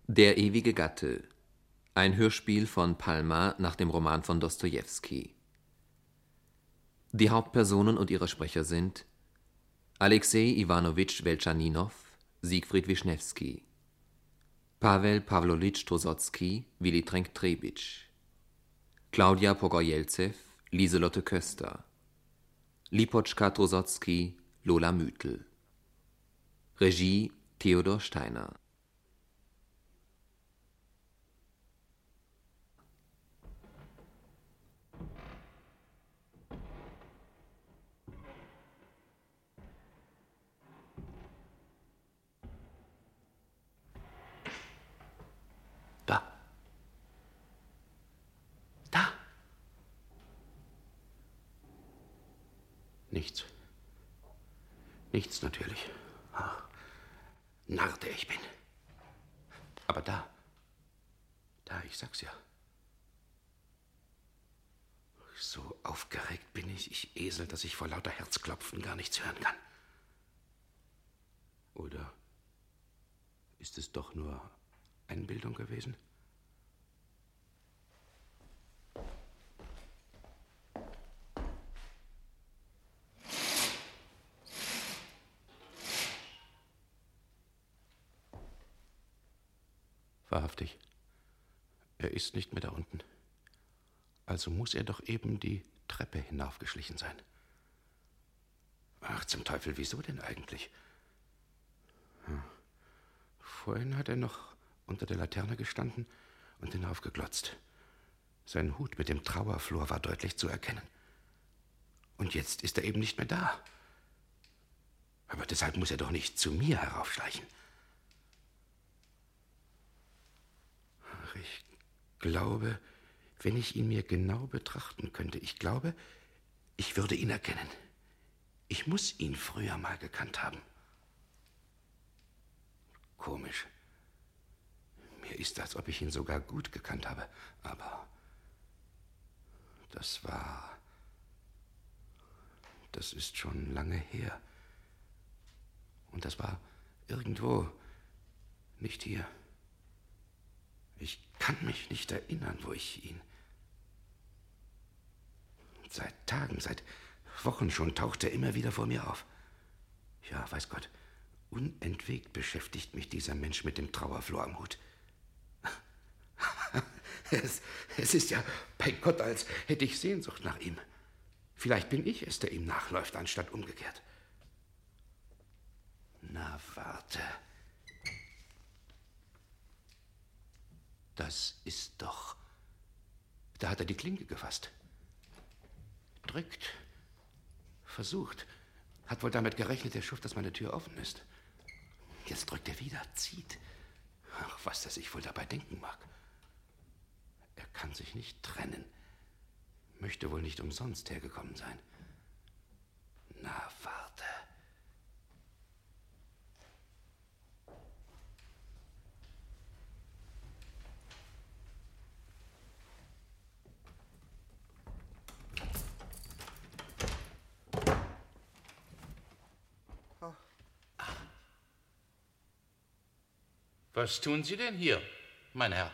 Der ewige Gatte. Ein Hörspiel von Palma nach dem Roman von Dostojewski. Die Hauptpersonen und ihre Sprecher sind Alexei Iwanowitsch Weltschaninow, Siegfried Wischnewski, Pawel Pawlowitsch Trosocki, Willy Trenk-Trebitsch, Klaudia Pogojelzew, Lieselotte Köster, Lipoczka Trosocki, Lola Müthel. Regie Theodor Steiner. Nichts. Nichts natürlich. Ach, Narr, der ich bin. Aber da, ich sag's ja. So aufgeregt bin ich Esel, dass ich vor lauter Herzklopfen gar nichts hören kann. Oder ist es doch nur Einbildung gewesen? Wahrhaftig, er ist nicht mehr da unten. Also muss er doch eben die Treppe hinaufgeschlichen sein. Ach, zum Teufel, wieso denn eigentlich? Vorhin hat er noch unter der Laterne gestanden und hinaufgeglotzt. Sein Hut mit dem Trauerflor war deutlich zu erkennen. Und jetzt ist er eben nicht mehr da. Aber deshalb muss er doch nicht zu mir heraufschleichen. Ach, ich glaube, wenn ich ihn mir genau betrachten könnte, ich glaube, ich würde ihn erkennen. Ich muss ihn früher mal gekannt haben. Komisch. Mir ist, als ob ich ihn sogar gut gekannt habe. Aber das ist schon lange her. Und das war irgendwo, nicht hier. Ich kann mich nicht erinnern, wo ich ihn... Seit Tagen, seit Wochen schon taucht er immer wieder vor mir auf. Ja, weiß Gott, unentwegt beschäftigt mich dieser Mensch mit dem Trauerflor am Hut. Es ist ja bei Gott, als hätte ich Sehnsucht nach ihm. Vielleicht bin ich es, der ihm nachläuft, anstatt umgekehrt. Na, warte. Das ist doch... Da hat er die Klinke gefasst. Drückt. Versucht. Hat wohl damit gerechnet, der Schuft, dass meine Tür offen ist. Jetzt drückt er wieder, zieht. Ach, was er sich wohl dabei denken mag. Er kann sich nicht trennen. Möchte wohl nicht umsonst hergekommen sein. Na, warte. Was tun Sie denn hier, mein Herr?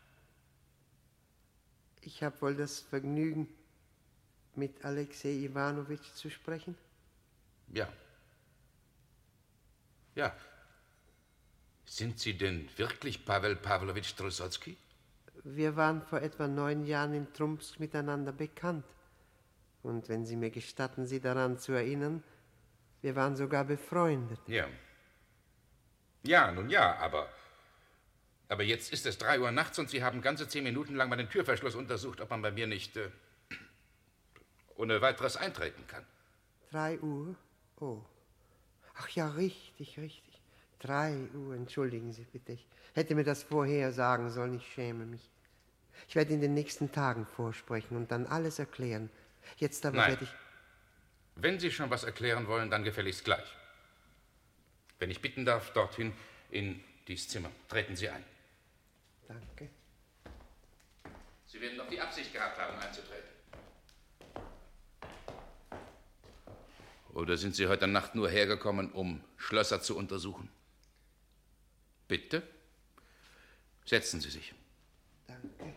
Ich habe wohl das Vergnügen, mit Alexei Iwanowitsch zu sprechen? Ja. Ja. Sind Sie denn wirklich Pawel Pawlowitsch Trosocki? Wir waren vor etwa 9 Jahren in Trumsk miteinander bekannt. Und wenn Sie mir gestatten, Sie daran zu erinnern, wir waren sogar befreundet. Ja. Ja, nun ja, aber jetzt ist es 3 Uhr nachts und Sie haben ganze 10 Minuten lang meinen Türverschluss untersucht, ob man bei mir nicht ohne weiteres eintreten kann. 3 Uhr? Oh. Ach ja, richtig. 3 Uhr, entschuldigen Sie bitte. Ich hätte mir das vorher sagen sollen, ich schäme mich. Ich werde in den nächsten Tagen vorsprechen und dann alles erklären. Jetzt aber werde ich... Wenn Sie schon was erklären wollen, dann gefälligst gleich. Wenn ich bitten darf, dorthin in dies Zimmer. Treten Sie ein. Danke. Sie werden doch die Absicht gehabt haben, einzutreten. Oder sind Sie heute Nacht nur hergekommen, um Schlösser zu untersuchen? Bitte? Setzen Sie sich. Danke.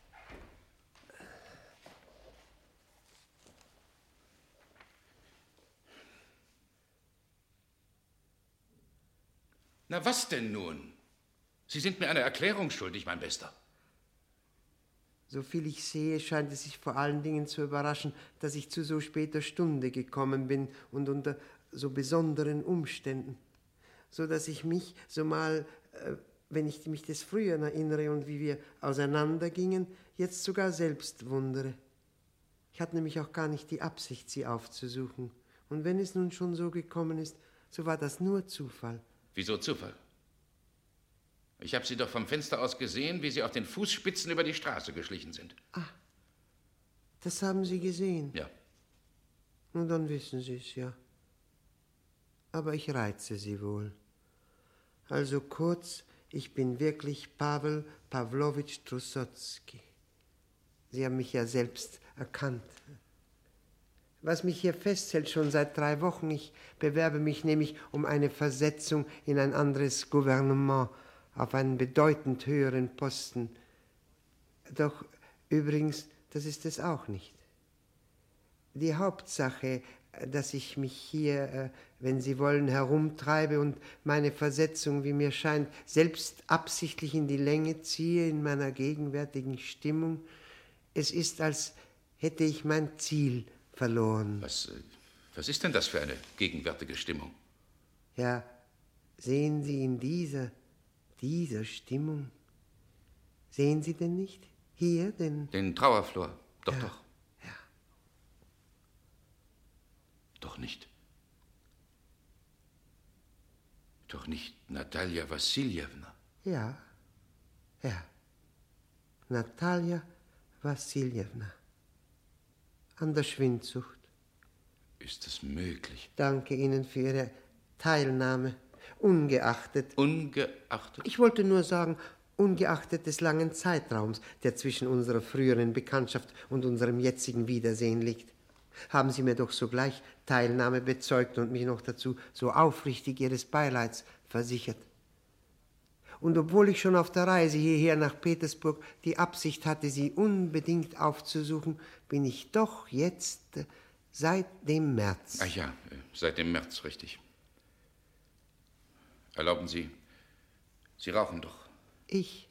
Na, was denn nun? Sie sind mir eine Erklärung schuldig, mein Bester. Soviel ich sehe, scheint es sich vor allen Dingen zu überraschen, dass ich zu so später Stunde gekommen bin und unter so besonderen Umständen, so dass ich mich so mal, wenn ich mich des Früheren erinnere und wie wir auseinandergingen, jetzt sogar selbst wundere. Ich hatte nämlich auch gar nicht die Absicht, Sie aufzusuchen. Und wenn es nun schon so gekommen ist, so war das nur Zufall. Wieso Zufall? Ich habe Sie doch vom Fenster aus gesehen, wie Sie auf den Fußspitzen über die Straße geschlichen sind. Ah, das haben Sie gesehen? Ja. Nun, dann wissen Sie es ja. Aber ich reize Sie wohl. Also kurz, ich bin wirklich Pawel Pawlowitsch Trussotzki. Sie haben mich ja selbst erkannt. Was mich hier festhält schon seit 3 Wochen, ich bewerbe mich nämlich um eine Versetzung in ein anderes Gouvernement, auf einen bedeutend höheren Posten. Doch übrigens, das ist es auch nicht. Die Hauptsache, dass ich mich hier, wenn Sie wollen, herumtreibe und meine Versetzung, wie mir scheint, selbst absichtlich in die Länge ziehe in meiner gegenwärtigen Stimmung. Es ist, als hätte ich mein Ziel verloren. Was ist denn das für eine gegenwärtige Stimmung? Ja, sehen Sie in dieser Stimmung, sehen Sie denn nicht? Hier, Den Trauerflor. Doch, ja, doch. Ja. Doch nicht. Doch nicht Natalja Wassiljewna. Ja, ja. Natalja Wassiljewna. An der Schwindsucht. Ist es möglich? Danke Ihnen für Ihre Teilnahme. Ungeachtet. Ungeachtet? Ich wollte nur sagen, ungeachtet des langen Zeitraums, der zwischen unserer früheren Bekanntschaft und unserem jetzigen Wiedersehen liegt, haben Sie mir doch sogleich Teilnahme bezeugt und mich noch dazu so aufrichtig Ihres Beileids versichert. Und obwohl ich schon auf der Reise hierher nach Petersburg die Absicht hatte, Sie unbedingt aufzusuchen, bin ich doch jetzt seit dem März. Ach ja, seit dem März, richtig. Erlauben Sie, Sie rauchen doch. Ich?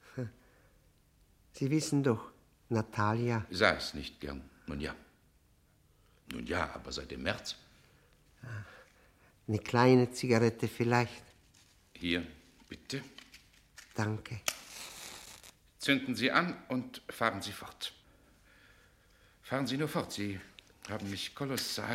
Sie wissen doch, Natalja. Sah es nicht gern. Nun ja. Nun ja, aber seit dem März. Eine kleine Zigarette vielleicht. Hier, bitte. Danke. Zünden Sie an und fahren Sie fort. Fahren Sie nur fort, Sie haben mich kolossal...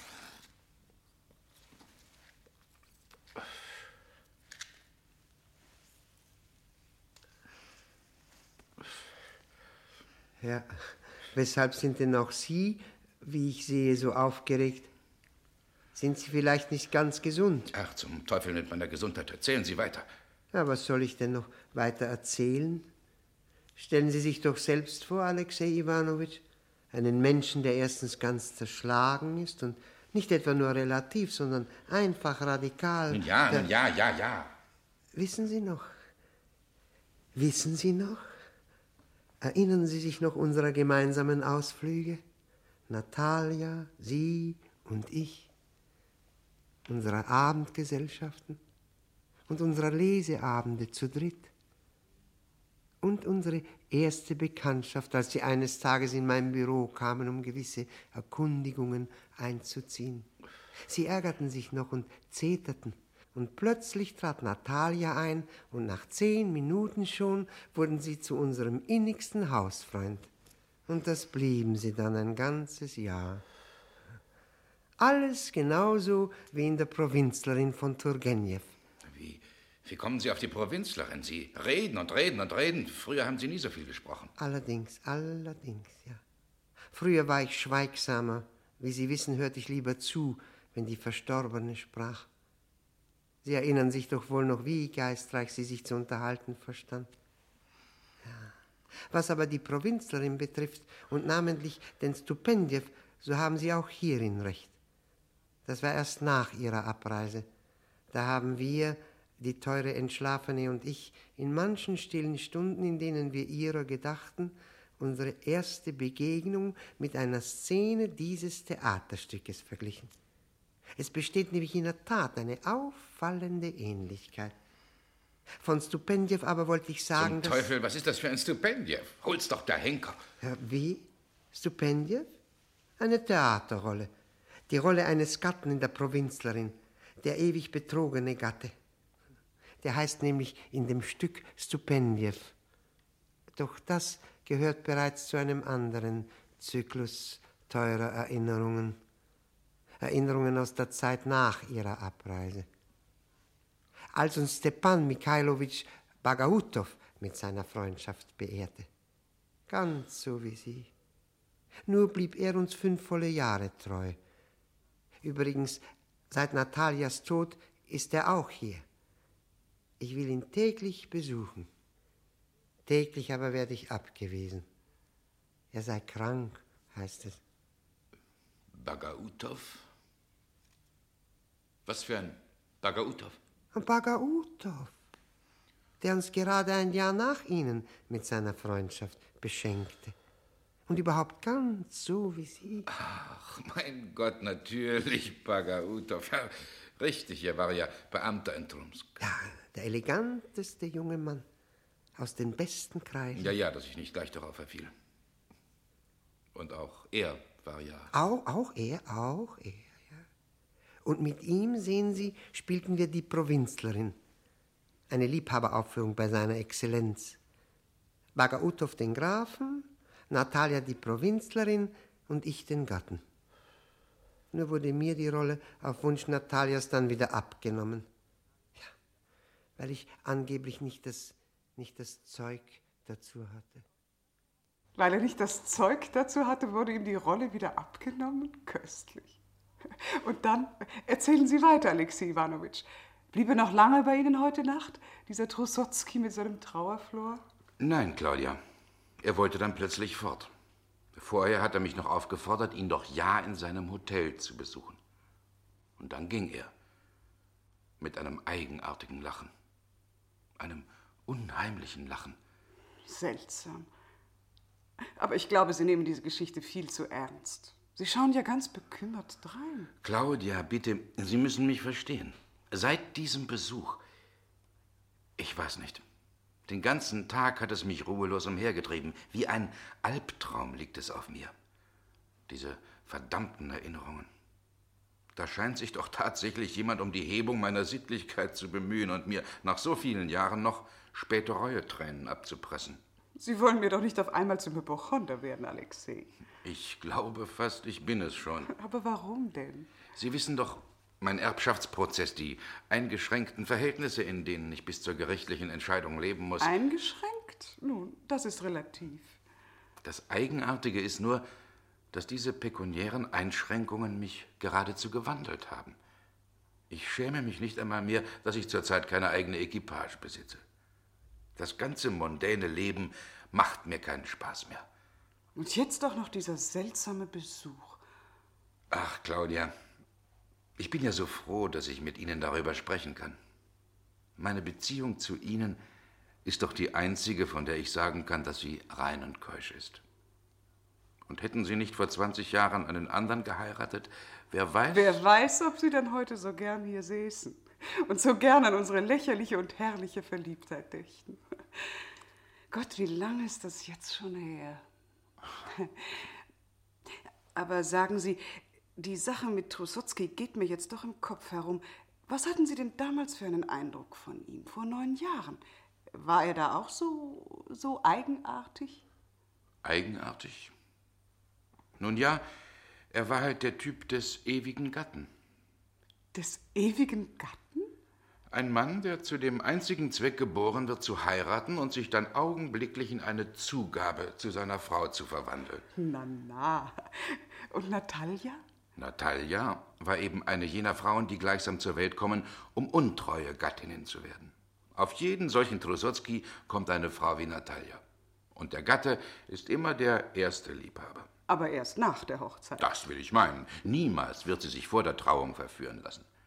Ja, weshalb sind denn auch Sie, wie ich sehe, so aufgeregt? Sind Sie vielleicht nicht ganz gesund? Ach, zum Teufel mit meiner Gesundheit. Erzählen Sie weiter. Ja, was soll ich denn noch weiter erzählen? Stellen Sie sich doch selbst vor, Alexei Iwanowitsch, einen Menschen, der erstens ganz zerschlagen ist und nicht etwa nur relativ, sondern einfach radikal. Nun ja. Wissen Sie noch? Wissen Sie noch? Erinnern Sie sich noch unserer gemeinsamen Ausflüge? Natalja, Sie und ich, unserer Abendgesellschaften und unserer Leseabende zu dritt und unsere erste Bekanntschaft, als Sie eines Tages in mein Büro kamen, um gewisse Erkundigungen einzuziehen. Sie ärgerten sich noch und zeterten. Und plötzlich trat Natalja ein und nach 10 Minuten schon wurden sie zu unserem innigsten Hausfreund. Und das blieben sie dann ein ganzes Jahr. Alles genauso wie in der Provinzlerin von Turgenjew. Wie kommen Sie auf die Provinzlerin? Sie reden und reden und reden. Früher haben Sie nie so viel gesprochen. Allerdings, ja. Früher war ich schweigsamer. Wie Sie wissen, hörte ich lieber zu, wenn die Verstorbene sprach. Sie erinnern sich doch wohl noch, wie geistreich sie sich zu unterhalten verstand. Ja. Was aber die Provinzlerin betrifft und namentlich den Stupendjew, so haben Sie auch hierin recht. Das war erst nach ihrer Abreise. Da haben wir, die teure Entschlafene und ich, in manchen stillen Stunden, in denen wir ihrer gedachten, unsere erste Begegnung mit einer Szene dieses Theaterstückes verglichen. Es besteht nämlich in der Tat eine auffallende Ähnlichkeit. Von Stupendjew aber wollte ich sagen, Zum Teufel, was ist das für ein Stupendjew? Hol's doch der Henker. Ja, wie? Stupendjew? Eine Theaterrolle. Die Rolle eines Gatten in der Provinzlerin, der ewig betrogene Gatte. Der heißt nämlich in dem Stück Stupendjew. Doch das gehört bereits zu einem anderen Zyklus teurer Erinnerungen. Erinnerungen aus der Zeit nach ihrer Abreise. Als uns Stepan Michailowitsch Bagautow mit seiner Freundschaft beehrte. Ganz so wie Sie. Nur blieb er uns 5 volle Jahre treu. Übrigens, seit Natalias Tod ist er auch hier. Ich will ihn täglich besuchen. Täglich aber werde ich abgewiesen. Er sei krank, heißt es. Bagautow? Was für ein Bagautow? Bagautow, der uns gerade ein Jahr nach Ihnen mit seiner Freundschaft beschenkte. Und überhaupt ganz so wie Sie. Ach, mein Gott, natürlich, Bagautow. Ja, richtig, er war ja Beamter in Trumsk. Ja, der eleganteste junge Mann aus den besten Kreisen. Ja, dass ich nicht gleich darauf verfiel. Und auch er war ja... Auch er, ja. Und mit ihm, sehen Sie, spielten wir die Provinzlerin. Eine Liebhaberaufführung bei seiner Exzellenz. Bagautow den Grafen, Natalia die Provinzlerin und ich den Gatten. Nur wurde mir die Rolle auf Wunsch Natalias dann wieder abgenommen. Ja, weil ich angeblich nicht das Zeug dazu hatte. Weil er nicht das Zeug dazu hatte, wurde ihm die Rolle wieder abgenommen? Köstlich. Und dann, erzählen Sie weiter, Alexei Iwanowitsch. Blieb er noch lange bei Ihnen heute Nacht, dieser Trussotzki mit seinem Trauerflor? Nein, Claudia. Er wollte dann plötzlich fort. Vorher hat er mich noch aufgefordert, ihn doch ja in seinem Hotel zu besuchen. Und dann ging er. Mit einem eigenartigen Lachen. Einem unheimlichen Lachen. Seltsam. Aber ich glaube, Sie nehmen diese Geschichte viel zu ernst. Sie schauen ja ganz bekümmert drein. Claudia, bitte, Sie müssen mich verstehen. Seit diesem Besuch, ich weiß nicht, den ganzen Tag hat es mich ruhelos umhergetrieben. Wie ein Albtraum liegt es auf mir. Diese verdammten Erinnerungen. Da scheint sich doch tatsächlich jemand um die Hebung meiner Sittlichkeit zu bemühen und mir nach so vielen Jahren noch späte Reuetränen abzupressen. Sie wollen mir doch nicht auf einmal zum Hypochonder werden, Alexei. Ich glaube fast, ich bin es schon. Aber warum denn? Sie wissen doch, mein Erbschaftsprozess, die eingeschränkten Verhältnisse, in denen ich bis zur gerichtlichen Entscheidung leben muss. Eingeschränkt? Nun, das ist relativ. Das Eigenartige ist nur, dass diese pekuniären Einschränkungen mich geradezu gewandelt haben. Ich schäme mich nicht einmal mehr, dass ich zurzeit keine eigene Equipage besitze. Das ganze mondäne Leben macht mir keinen Spaß mehr. Und jetzt auch noch dieser seltsame Besuch. Ach, Claudia, ich bin ja so froh, dass ich mit Ihnen darüber sprechen kann. Meine Beziehung zu Ihnen ist doch die einzige, von der ich sagen kann, dass sie rein und keusch ist. Und hätten Sie nicht vor 20 Jahren einen anderen geheiratet, wer weiß... Wer weiß, ob Sie dann heute so gern hier säßen und so gern an unsere lächerliche und herrliche Verliebtheit dächten. Gott, wie lange ist das jetzt schon her? Aber sagen Sie, die Sache mit Trussotzki geht mir jetzt doch im Kopf herum. Was hatten Sie denn damals für einen Eindruck von ihm, vor 9 Jahren? War er da auch so eigenartig? Eigenartig? Nun ja, er war halt der Typ des ewigen Gatten. Des ewigen Gatten? Ein Mann, der zu dem einzigen Zweck geboren wird, zu heiraten und sich dann augenblicklich in eine Zugabe zu seiner Frau zu verwandeln. Na. Und Natalia? Natalia war eben eine jener Frauen, die gleichsam zur Welt kommen, um untreue Gattinnen zu werden. Auf jeden solchen Trussotzki kommt eine Frau wie Natalia. Und der Gatte ist immer der erste Liebhaber. Aber erst nach der Hochzeit. Das will ich meinen. Niemals wird sie sich vor der Trauung verführen lassen.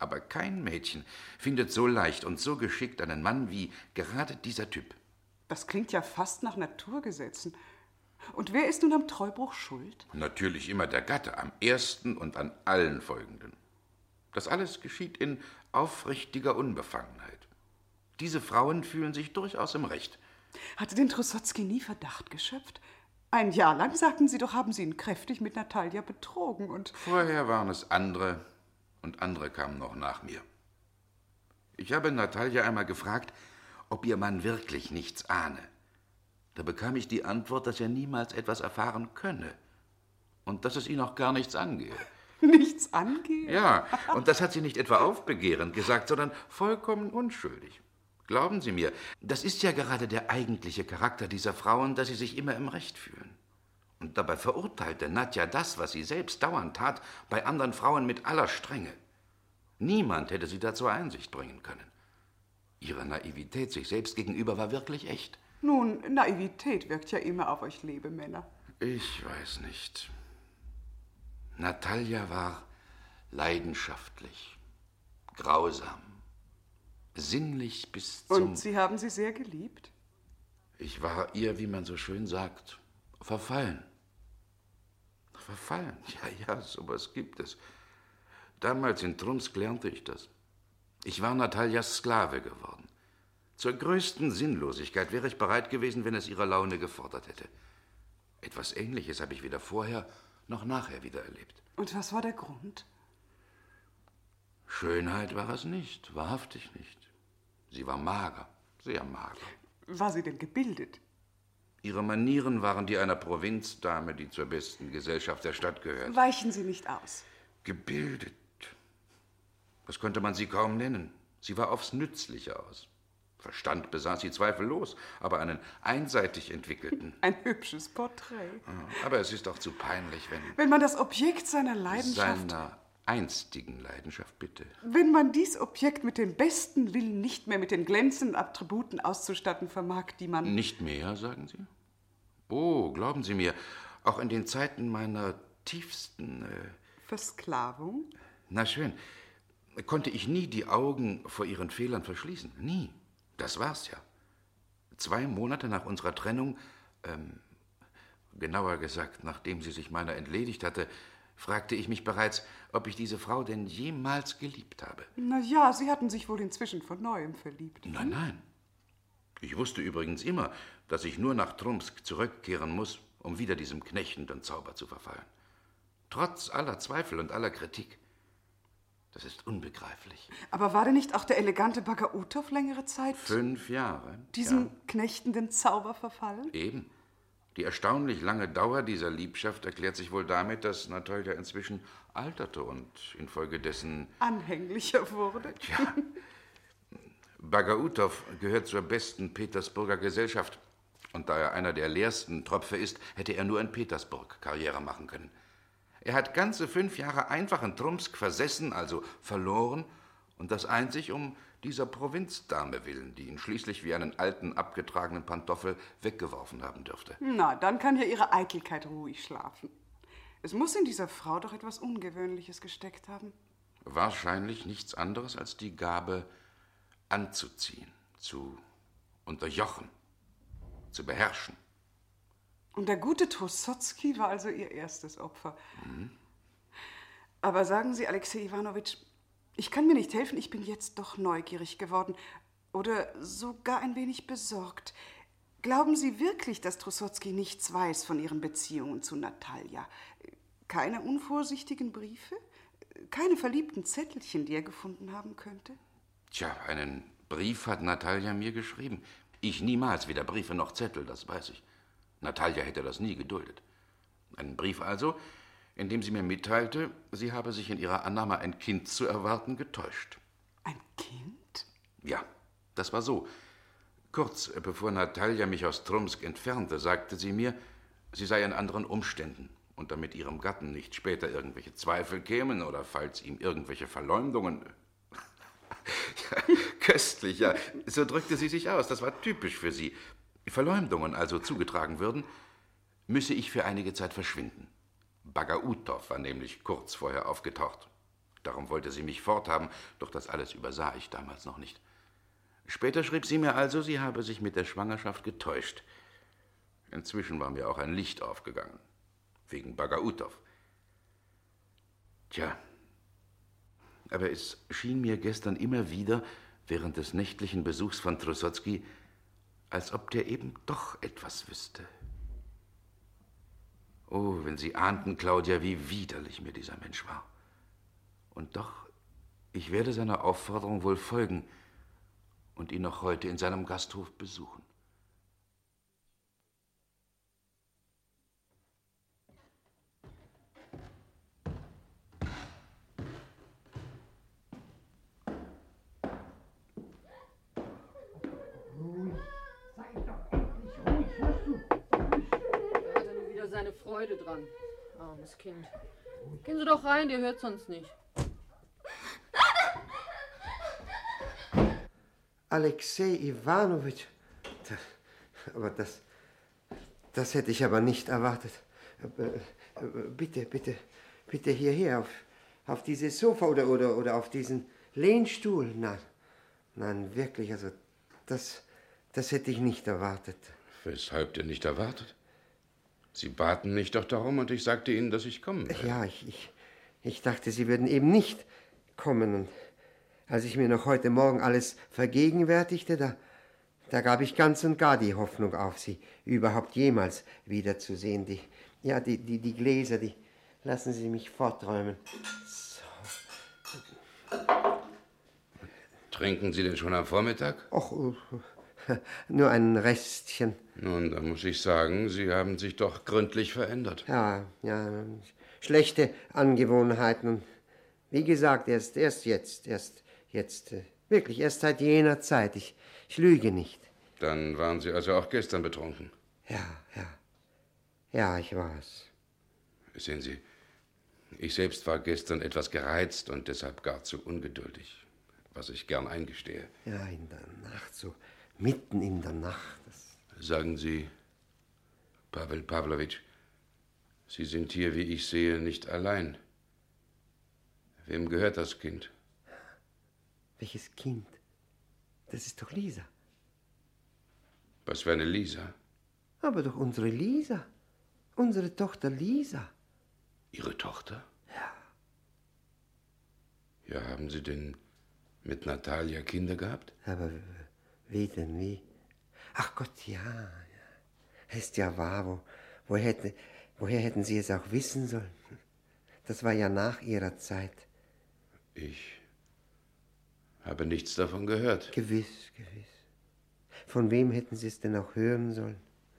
Aber kein Mädchen findet so leicht und so geschickt einen Mann wie gerade dieser Typ. Das klingt ja fast nach Naturgesetzen. Und wer ist nun am Treubruch schuld? Natürlich immer der Gatte, am ersten und an allen folgenden. Das alles geschieht in aufrichtiger Unbefangenheit. Diese Frauen fühlen sich durchaus im Recht. Hatte denn Trussotzki nie Verdacht geschöpft? Ein Jahr lang, sagten Sie doch, haben Sie ihn kräftig mit Natalja betrogen und... Vorher waren es andere und andere kamen noch nach mir. Ich habe Natalja einmal gefragt, ob ihr Mann wirklich nichts ahne. Da bekam ich die Antwort, dass er niemals etwas erfahren könne und dass es ihn auch gar nichts angehe. Nichts angehe? Ja, und das hat sie nicht etwa aufbegehrend gesagt, sondern vollkommen unschuldig. Glauben Sie mir, das ist ja gerade der eigentliche Charakter dieser Frauen, dass sie sich immer im Recht fühlen. Und dabei verurteilte Nadja das, was sie selbst dauernd tat, bei anderen Frauen mit aller Strenge. Niemand hätte sie da zur Einsicht bringen können. Ihre Naivität sich selbst gegenüber war wirklich echt. Nun, Naivität wirkt ja immer auf euch Lebemänner. Ich weiß nicht. Natalja war leidenschaftlich, grausam, sinnlich bis zum... Und Sie haben sie sehr geliebt? Ich war ihr, wie man so schön sagt, verfallen. Verfallen? Ja, sowas gibt es. Damals in Trumsk lernte ich das. Ich war Nataljas Sklave geworden. Zur größten Sinnlosigkeit wäre ich bereit gewesen, wenn es ihre Laune gefordert hätte. Etwas Ähnliches habe ich weder vorher noch nachher wieder erlebt. Und was war der Grund? Schönheit war es nicht, wahrhaftig nicht. Sie war mager, sehr mager. War sie denn gebildet? Ihre Manieren waren die einer Provinzdame, die zur besten Gesellschaft der Stadt gehört. Weichen Sie nicht aus. Gebildet. Das konnte man sie kaum nennen. Sie war aufs Nützliche aus. Verstand besaß sie zweifellos, aber einen einseitig entwickelten. Ein hübsches Porträt. Aber es ist auch zu peinlich, wenn man das Objekt seiner Leidenschaft... Seiner einstigen Leidenschaft, bitte. Wenn man dies Objekt mit dem besten Willen nicht mehr mit den glänzenden Attributen auszustatten vermag, die man... Nicht mehr, sagen Sie? Oh, glauben Sie mir, auch in den Zeiten meiner tiefsten... Versklavung? Na schön, konnte ich nie die Augen vor ihren Fehlern verschließen. Nie. Das war's ja. 2 Monate nach unserer Trennung, genauer gesagt, nachdem sie sich meiner entledigt hatte, fragte ich mich bereits, ob ich diese Frau denn jemals geliebt habe. Na ja, Sie hatten sich wohl inzwischen von Neuem verliebt. Nein. Ich wusste übrigens immer, dass ich nur nach Trumsk zurückkehren muss, um wieder diesem knechtenden Zauber zu verfallen. Trotz aller Zweifel und aller Kritik. Das ist unbegreiflich. Aber war denn nicht auch der elegante Bagautov längere Zeit... 5 Jahre. Diesem knechtenden Zauber verfallen? Eben. Die erstaunlich lange Dauer dieser Liebschaft erklärt sich wohl damit, dass Natalja inzwischen alterte und infolgedessen... anhänglicher wurde. Tja, Bagautov gehört zur besten Petersburger Gesellschaft. Und da er einer der leersten Tropfe ist, hätte er nur in Petersburg Karriere machen können. Er hat ganze 5 Jahre einfach in Trumsk versessen, also verloren, und das einzig um dieser Provinzdame willen, die ihn schließlich wie einen alten, abgetragenen Pantoffel weggeworfen haben dürfte. Na, dann kann ja Ihre Eitelkeit ruhig schlafen. Es muss in dieser Frau doch etwas Ungewöhnliches gesteckt haben. Wahrscheinlich nichts anderes als die Gabe, anzuziehen, zu unterjochen, zu beherrschen. Und der gute Trussotzki war also ihr erstes Opfer. Aber sagen Sie, Alexej Iwanowitsch, ich kann mir nicht helfen, ich bin jetzt doch neugierig geworden oder sogar ein wenig besorgt. Glauben Sie wirklich, dass Trussotzki nichts weiß von Ihren Beziehungen zu Natalja? Keine unvorsichtigen Briefe? Keine verliebten Zettelchen, die er gefunden haben könnte? Tja, einen Brief hat Natalja mir geschrieben. Ich niemals, weder Briefe noch Zettel, das weiß ich. Natalja hätte das nie geduldet. Einen Brief also, in dem sie mir mitteilte, sie habe sich in ihrer Annahme, ein Kind zu erwarten, getäuscht. Ein Kind? Ja, das war so. Kurz bevor Natalja mich aus Trumsk entfernte, sagte sie mir, sie sei in anderen Umständen. Und damit ihrem Gatten nicht später irgendwelche Zweifel kämen oder falls ihm irgendwelche Verleumdungen... Ja, köstlich, ja. So drückte sie sich aus. Das war typisch für sie. Verleumdungen also zugetragen würden, müsse ich für einige Zeit verschwinden. Bagautov war nämlich kurz vorher aufgetaucht. Darum wollte sie mich forthaben, doch das alles übersah ich damals noch nicht. Später schrieb sie mir also, sie habe sich mit der Schwangerschaft getäuscht. Inzwischen war mir auch ein Licht aufgegangen. Wegen Bagautov. Tja, aber es schien mir gestern immer wieder, während des nächtlichen Besuchs von Trussotzky, als ob der eben doch etwas wüsste. Oh, wenn Sie ahnten, Claudia, wie widerlich mir dieser Mensch war. Und doch, ich werde seiner Aufforderung wohl folgen und ihn noch heute in seinem Gasthof besuchen. Da hat er nun wieder seine Freude dran. Armes Kind. Gehen Sie doch rein, der hört sonst nicht. Alexei Iwanowitsch. Aber das hätte ich aber nicht erwartet. Bitte hierher, auf dieses Sofa oder auf diesen Lehnstuhl. Nein, wirklich, also das hätte ich nicht erwartet. Weshalb denn nicht erwartet? Sie baten mich doch darum und ich sagte Ihnen, dass ich kommen werde. Ja, ich dachte, Sie würden eben nicht kommen. Und als ich mir noch heute Morgen alles vergegenwärtigte, da gab ich ganz und gar die Hoffnung auf, Sie überhaupt jemals wiederzusehen. Die Gläser, die lassen Sie mich fortträumen. So. Trinken Sie denn schon am Vormittag? Och, nur ein Restchen. Nun, da muss ich sagen, Sie haben sich doch gründlich verändert. Ja, schlechte Angewohnheiten. Und wie gesagt, erst jetzt, wirklich, erst seit jener Zeit. Ich lüge nicht. Dann waren Sie also auch gestern betrunken? Ja, ich war's. Sehen Sie, ich selbst war gestern etwas gereizt und deshalb gar zu ungeduldig, was ich gern eingestehe. Ja, in der Nacht, so mitten in der Nacht. Sagen Sie, Pawel Pawlowitsch, Sie sind hier, wie ich sehe, nicht allein. Wem gehört das Kind? Welches Kind? Das ist doch Lisa. Was für eine Lisa? Aber doch unsere Lisa. Unsere Tochter Lisa. Ihre Tochter? Ja. Ja, haben Sie denn mit Natalia Kinder gehabt? Aber wie denn, wie? Ach Gott, ja. Ist ja wahr. Woher hätten Sie es auch wissen sollen? Das war ja nach Ihrer Zeit. Ich habe nichts davon gehört. Gewiss. Von wem hätten Sie es denn auch hören sollen?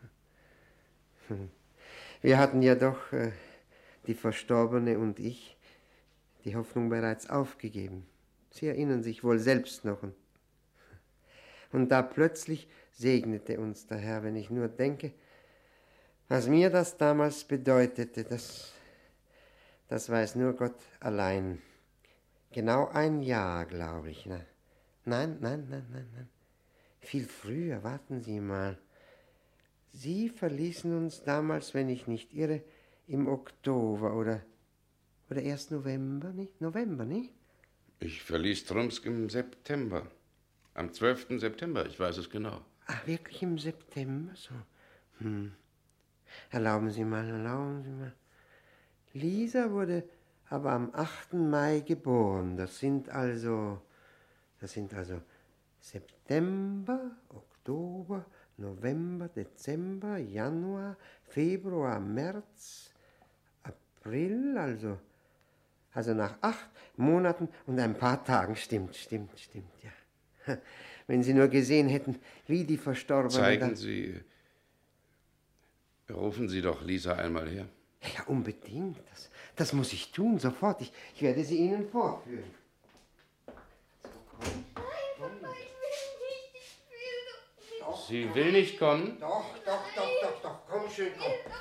Wir hatten ja doch, die Verstorbene und ich, die Hoffnung bereits aufgegeben. Sie erinnern sich wohl selbst noch. Und da plötzlich segnete uns der Herr, wenn ich nur denke, was mir das damals bedeutete, das weiß nur Gott allein. Genau ein Jahr, glaube ich. Nein. Viel früher, warten Sie mal. Sie verließen uns damals, wenn ich nicht irre, im Oktober oder erst November, nicht? Ich verließ Trumsk im September. Am 12. September, ich weiß es genau. Ach, wirklich im September? So. Erlauben Sie mal. Lisa wurde aber am 8. Mai geboren. Das sind also September, Oktober, November, Dezember, Januar, Februar, März, April, also nach 8 Monaten und ein paar Tagen. Stimmt, ja. Wenn Sie nur gesehen hätten, wie die Verstorbene... Rufen Sie doch Lisa einmal her. Ja, unbedingt. Das muss ich tun, sofort. Ich werde sie Ihnen vorführen. Sie will nicht kommen? Doch. Komm schön,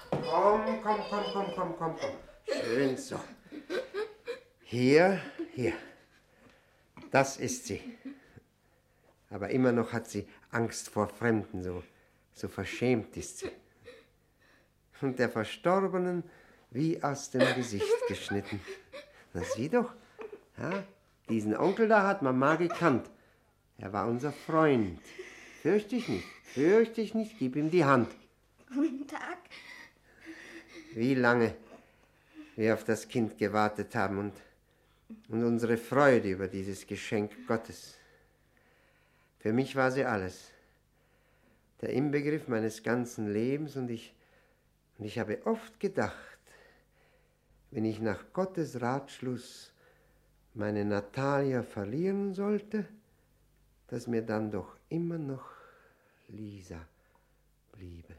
komm. Schön so. Hier. Das ist sie. Aber immer noch hat sie Angst vor Fremden, so verschämt ist sie. Und der Verstorbenen wie aus dem Gesicht geschnitten. Na, sieh doch, Ja, diesen Onkel da hat Mama gekannt. Er war unser Freund. Fürchte ich nicht, gib ihm die Hand. Guten Tag. Wie lange wir auf das Kind gewartet haben und unsere Freude über dieses Geschenk Gottes. Für mich war sie alles. Der Inbegriff meines ganzen Lebens und ich habe oft gedacht, wenn ich nach Gottes Ratschluss meine Natalia verlieren sollte, dass mir dann doch immer noch Lisa bliebe.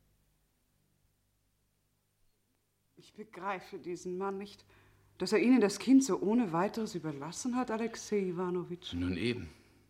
Ich begreife diesen Mann nicht, dass er Ihnen das Kind so ohne weiteres überlassen hat, Alexei Iwanowitsch. Nun eben.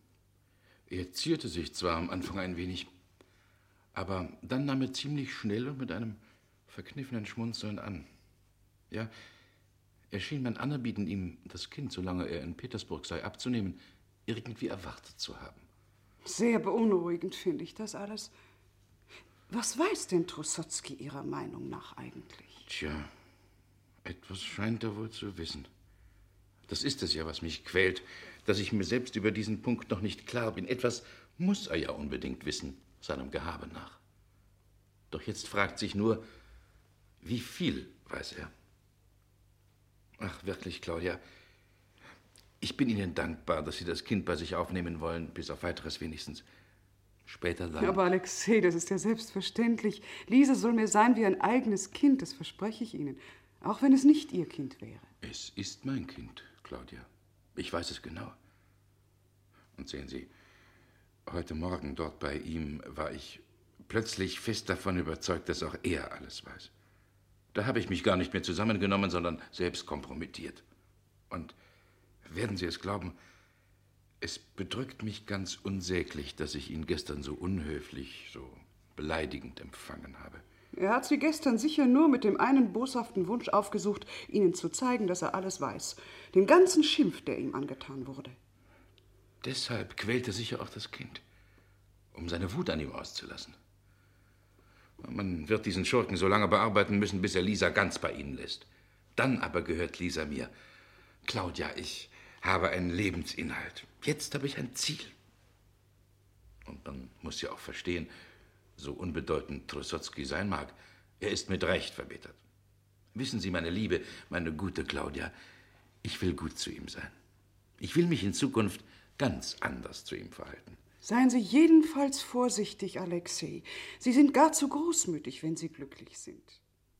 Er zierte sich zwar am Anfang ein wenig, aber dann nahm er ziemlich schnell und mit einem verkniffenen Schmunzeln an. Ja, er schien mein Anerbieten, ihm das Kind, solange er in Petersburg sei, abzunehmen, irgendwie erwartet zu haben. Sehr beunruhigend finde ich das alles. Was weiß denn Trussotzki Ihrer Meinung nach eigentlich? Tja, etwas scheint er wohl zu wissen. Das ist es ja, was mich quält, dass ich mir selbst über diesen Punkt noch nicht klar bin. Etwas muss er ja unbedingt wissen, seinem Gehabe nach. Doch jetzt fragt sich nur, wie viel weiß er? Ach, wirklich, Claudia, ich bin Ihnen dankbar, dass Sie das Kind bei sich aufnehmen wollen, bis auf Weiteres wenigstens. Später dann. Aber Alexei, das ist ja selbstverständlich. Lisa soll mir sein wie ein eigenes Kind, das verspreche ich Ihnen. Auch wenn es nicht Ihr Kind wäre. Es ist mein Kind, Claudia. Ich weiß es genau. Und sehen Sie, heute Morgen dort bei ihm war ich plötzlich fest davon überzeugt, dass auch er alles weiß. Da habe ich mich gar nicht mehr zusammengenommen, sondern selbst kompromittiert. Und werden Sie es glauben, es bedrückt mich ganz unsäglich, dass ich ihn gestern so unhöflich, so beleidigend empfangen habe. Er hat Sie gestern sicher nur mit dem einen boshaften Wunsch aufgesucht, Ihnen zu zeigen, dass er alles weiß. Den ganzen Schimpf, der ihm angetan wurde. Deshalb quält er sicher auch das Kind, um seine Wut an ihm auszulassen. Man wird diesen Schurken so lange bearbeiten müssen, bis er Lisa ganz bei Ihnen lässt. Dann aber gehört Lisa mir. Claudia, ich habe einen Lebensinhalt. Jetzt habe ich ein Ziel. Und man muss ja auch verstehen, so unbedeutend Trussotzki sein mag, er ist mit Recht verbittert. Wissen Sie, meine Liebe, meine gute Claudia, ich will gut zu ihm sein. Ich will mich in Zukunft ganz anders zu ihm verhalten. Seien Sie jedenfalls vorsichtig, Alexei. Sie sind gar zu großmütig, wenn Sie glücklich sind.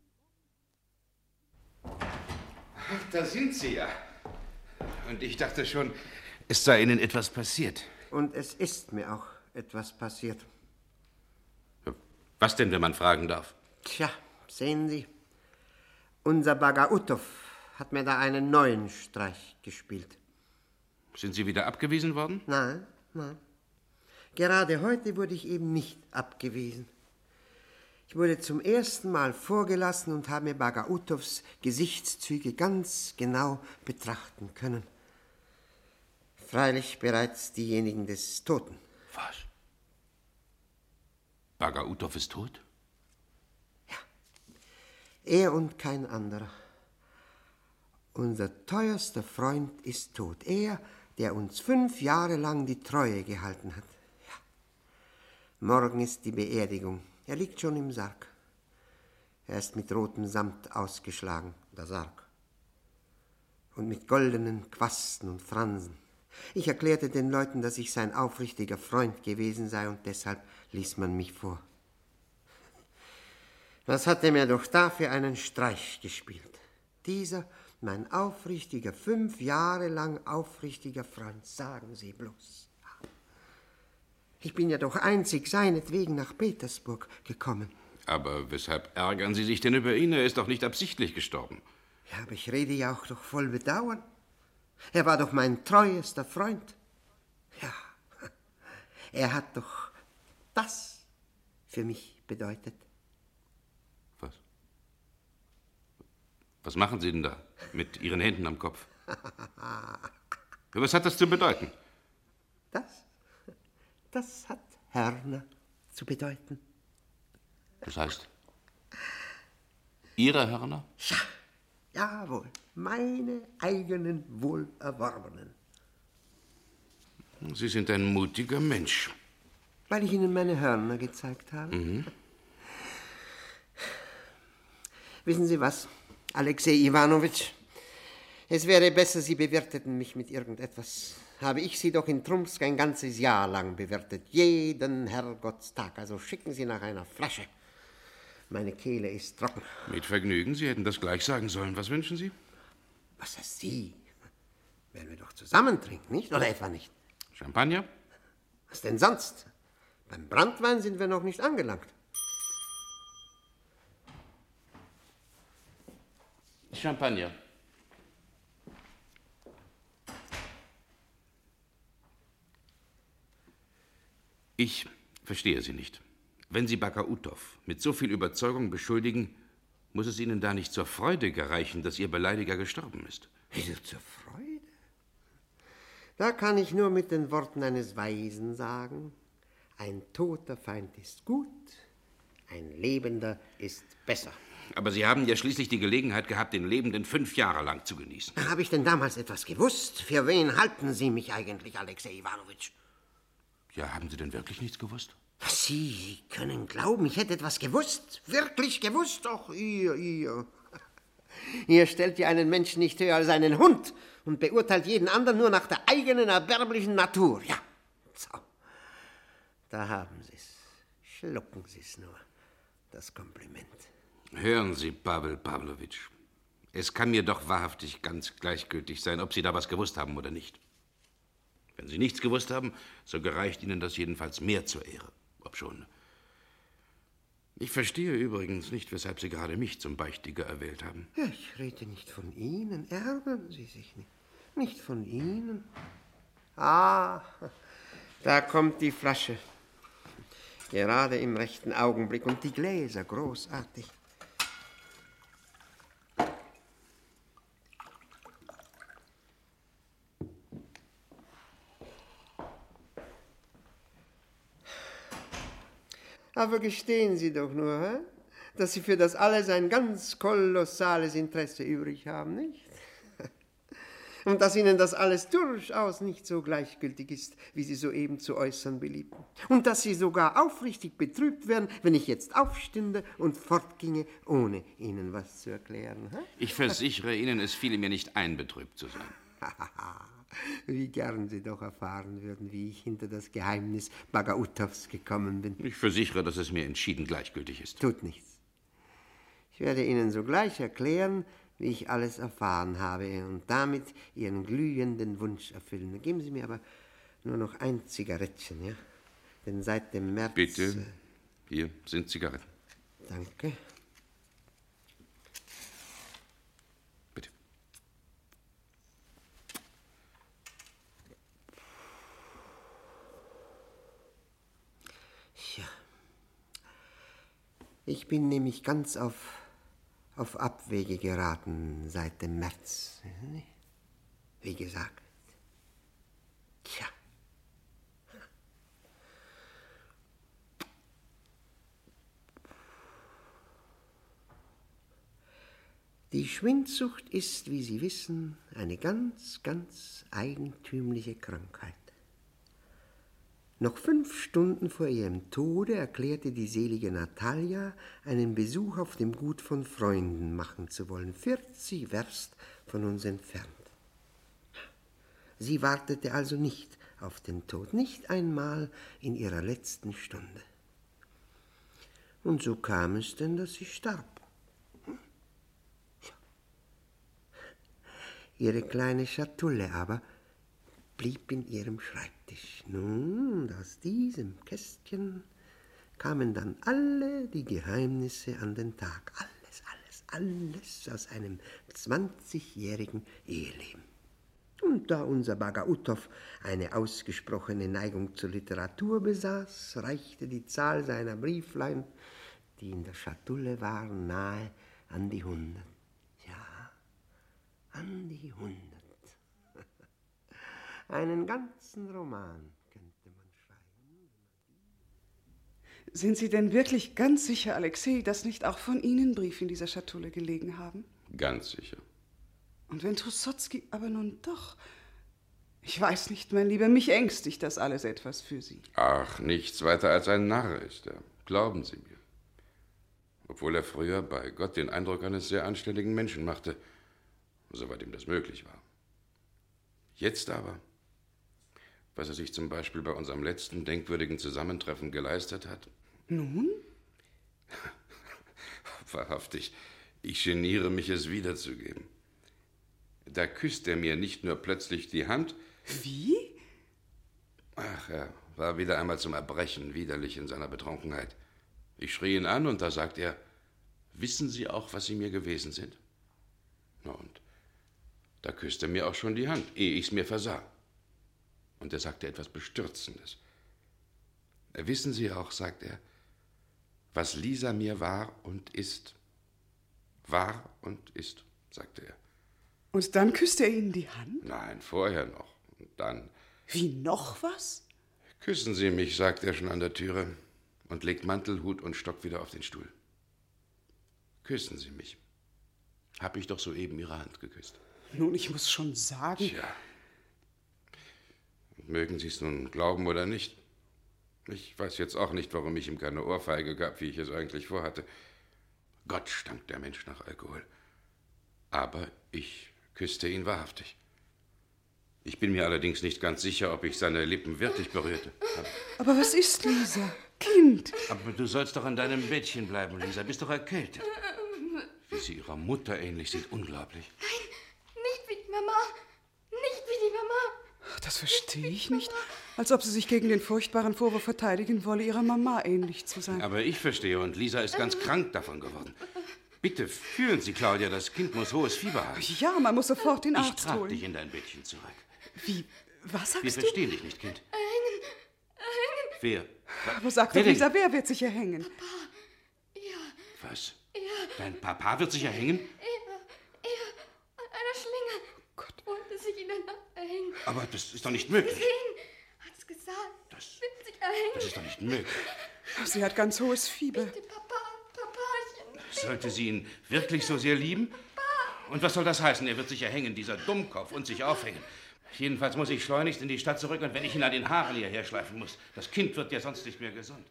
Ach, da sind Sie ja. Und ich dachte schon, es sei Ihnen etwas passiert. Und es ist mir auch etwas passiert. Was denn, wenn man fragen darf? Tja, sehen Sie, unser Bagautov hat mir da einen neuen Streich gespielt. Sind Sie wieder abgewiesen worden? Nein. Gerade heute wurde ich eben nicht abgewiesen. Ich wurde zum ersten Mal vorgelassen und habe mir Bagautovs Gesichtszüge ganz genau betrachten können. Freilich bereits diejenigen des Toten. Was? Bagautov ist tot? Ja, er und kein anderer. Unser teuerster Freund ist tot. Er, der uns 5 Jahre lang die Treue gehalten hat. Ja. Morgen ist die Beerdigung. Er liegt schon im Sarg. Er ist mit rotem Samt ausgeschlagen, der Sarg. Und mit goldenen Quasten und Fransen. Ich erklärte den Leuten, dass ich sein aufrichtiger Freund gewesen sei und deshalb ließ man mich vor. Was hat er mir doch da für einen Streich gespielt? Dieser, mein aufrichtiger, 5 Jahre lang aufrichtiger Freund, sagen Sie bloß. Ich bin ja doch einzig seinetwegen nach Petersburg gekommen. Aber weshalb ärgern Sie sich denn über ihn? Er ist doch nicht absichtlich gestorben. Ja, aber ich rede ja auch doch voll Bedauern. Er war doch mein treuester Freund. Ja, er hat doch das für mich bedeutet. Was? Was machen Sie denn da mit Ihren Händen am Kopf? Was hat das zu bedeuten? Das hat Hörner zu bedeuten. Das heißt, Ihre Hörner? Ja, Jawohl, meine eigenen Wohlerworbenen. Sie sind ein mutiger Mensch. Weil ich Ihnen meine Hörner gezeigt habe. Wissen Sie was, Alexei Iwanowitsch? Es wäre besser, Sie bewirteten mich mit irgendetwas. Habe ich Sie doch in Trumsk ein ganzes Jahr lang bewirtet. Jeden Herrgottstag. Also schicken Sie nach einer Flasche. Meine Kehle ist trocken. Mit Vergnügen, Sie hätten das gleich sagen sollen. Was wünschen Sie? Was heißt Sie? Werden wir doch zusammen trinken, nicht? Oder etwa nicht? Champagner? Was denn sonst? Beim Branntwein sind wir noch nicht angelangt. Champagner. Ich verstehe Sie nicht. Wenn Sie Bakautov mit so viel Überzeugung beschuldigen, muss es Ihnen da nicht zur Freude gereichen, dass Ihr Beleidiger gestorben ist. Wieso zur Freude? Da kann ich nur mit den Worten eines Weisen sagen, ein toter Feind ist gut, ein lebender ist besser. Aber Sie haben ja schließlich die Gelegenheit gehabt, den Lebenden 5 Jahre lang zu genießen. Habe ich denn damals etwas gewusst? Für wen halten Sie mich eigentlich, Alexei Iwanowitsch? Ja, haben Sie denn wirklich nichts gewusst? Sie können glauben, ich hätte etwas gewusst. Wirklich gewusst? Doch, ihr. Ihr stellt ja einen Menschen nicht höher als einen Hund und beurteilt jeden anderen nur nach der eigenen erbärmlichen Natur. Ja, so. Da haben Sie's. Schlucken Sie's nur, das Kompliment. Hören Sie, Pavel Pawlowitsch. Es kann mir doch wahrhaftig ganz gleichgültig sein, ob Sie da was gewusst haben oder nicht. Wenn Sie nichts gewusst haben, so gereicht Ihnen das jedenfalls mehr zur Ehre. Obschon. Ich verstehe übrigens nicht, weshalb Sie gerade mich zum Beichtiger erwählt haben. Ja, ich rede nicht von Ihnen. Ärgern Sie sich nicht. Nicht von Ihnen. Ah, da kommt die Flasche. Gerade im rechten Augenblick. Und die Gläser, großartig. Aber gestehen Sie doch nur, dass Sie für das alles ein ganz kolossales Interesse übrig haben, nicht? Und dass Ihnen das alles durchaus nicht so gleichgültig ist, wie Sie soeben zu äußern beliebten. Und dass Sie sogar aufrichtig betrübt wären, wenn ich jetzt aufstünde und fortginge, ohne Ihnen was zu erklären. Ich versichere Ihnen, es fiele mir nicht ein, betrübt zu sein. Wie gern Sie doch erfahren würden, wie ich hinter das Geheimnis Bagautovs gekommen bin. Ich versichere, dass es mir entschieden gleichgültig ist. Tut nichts. Ich werde Ihnen sogleich erklären, wie ich alles erfahren habe und damit Ihren glühenden Wunsch erfüllen. Geben Sie mir aber nur noch ein Zigarettchen, ja? Denn seit dem März... Bitte, hier sind Zigaretten. Danke. Bitte. Ja. Ich bin nämlich ganz auf Abwege geraten seit dem März. Wie gesagt. Tja. Die Schwindsucht ist, wie Sie wissen, eine ganz, ganz eigentümliche Krankheit. Noch 5 Stunden vor ihrem Tode erklärte die selige Natalia, einen Besuch auf dem Gut von Freunden machen zu wollen, 40 Werst von uns entfernt. Sie wartete also nicht auf den Tod, nicht einmal in ihrer letzten Stunde. Und so kam es denn, dass sie starb. Ihre kleine Schatulle aber blieb in ihrem Schreibtisch. Nun, aus diesem Kästchen kamen dann alle die Geheimnisse an den Tag. Alles aus einem 20-jährigen Eheleben. Und da unser Bagautov eine ausgesprochene Neigung zur Literatur besaß, reichte die Zahl seiner Brieflein, die in der Schatulle waren, nahe an die 100. Ja, an die 100. Einen ganzen Roman könnte man schreiben. Sind Sie denn wirklich ganz sicher, Alexei, dass nicht auch von Ihnen Briefe in dieser Schatulle gelegen haben? Ganz sicher. Und wenn Trusotsky aber nun doch... Ich weiß nicht, mein Lieber, mich ängstigt das alles etwas für Sie. Ach, nichts weiter als ein Narr ist er. Glauben Sie mir. Obwohl er früher bei Gott den Eindruck eines sehr anständigen Menschen machte, soweit ihm das möglich war. Jetzt aber, was er sich zum Beispiel bei unserem letzten denkwürdigen Zusammentreffen geleistet hat. Nun? Wahrhaftig, ich geniere mich, es wiederzugeben. Da küsst er mir nicht nur plötzlich die Hand. Wie? Ach, er war wieder einmal zum Erbrechen widerlich in seiner Betrunkenheit. Ich schrie ihn an und da sagt er, wissen Sie auch, was Sie mir gewesen sind? Na und da küsste er mir auch schon die Hand, ehe ich's mir versah. Und er sagte etwas Bestürzendes. Wissen Sie auch, sagt er, was Lisa mir war und ist? War und ist, sagte er. Und dann küsste er Ihnen die Hand? Nein, vorher noch. Und dann... Wie, noch was? Küssen Sie mich, sagt er schon an der Türe und legt Mantel, Hut und Stock wieder auf den Stuhl. Küssen Sie mich. Hab ich doch soeben Ihre Hand geküsst. Nun, ich muss schon sagen... Tja. Mögen Sie es nun glauben oder nicht. Ich weiß jetzt auch nicht, warum ich ihm keine Ohrfeige gab, wie ich es eigentlich vorhatte. Gott stank der Mensch nach Alkohol. Aber ich küsste ihn wahrhaftig. Ich bin mir allerdings nicht ganz sicher, ob ich seine Lippen wirklich berührte. Aber was ist, Lisa? Kind! Aber du sollst doch an deinem Bettchen bleiben, Lisa. Bist doch erkältet. Wie sie ihrer Mutter ähnlich sieht, unglaublich. Nein, nicht wie die Mama. Nicht wie die Mama. Das verstehe ich nicht. Als ob sie sich gegen den furchtbaren Vorwurf verteidigen wolle, ihrer Mama ähnlich zu sein. Aber ich verstehe und Lisa ist ganz krank davon geworden. Bitte fühlen Sie, Claudia, das Kind muss hohes Fieber haben. Ja, man muss sofort den Ich Arzt trage holen. dich in dein Bettchen zurück. Wie? Was sagst Wir du? verstehen dich nicht, Kind. Wer? Aber sag doch, Wer denn? Lisa, wer wird sich erhängen? Was? Dein Papa wird sich erhängen? Er an einer Schlinge. Gott. Wollte sich in der Nacht erhängen. Aber das ist doch nicht möglich. Gesehen. Hat's gesagt. Das Wird sich erhängen. ist doch nicht möglich. Sie hat ganz hohes Fieber. Bitte, Papachen. Sollte sie ihn wirklich so sehr lieben? Und was soll das heißen? Er wird sich erhängen, dieser Dummkopf, und sich aufhängen. Jedenfalls muss ich schleunigst in die Stadt zurück, und wenn ich ihn an den Haaren hierher schleifen muss. Das Kind wird ja sonst nicht mehr gesund.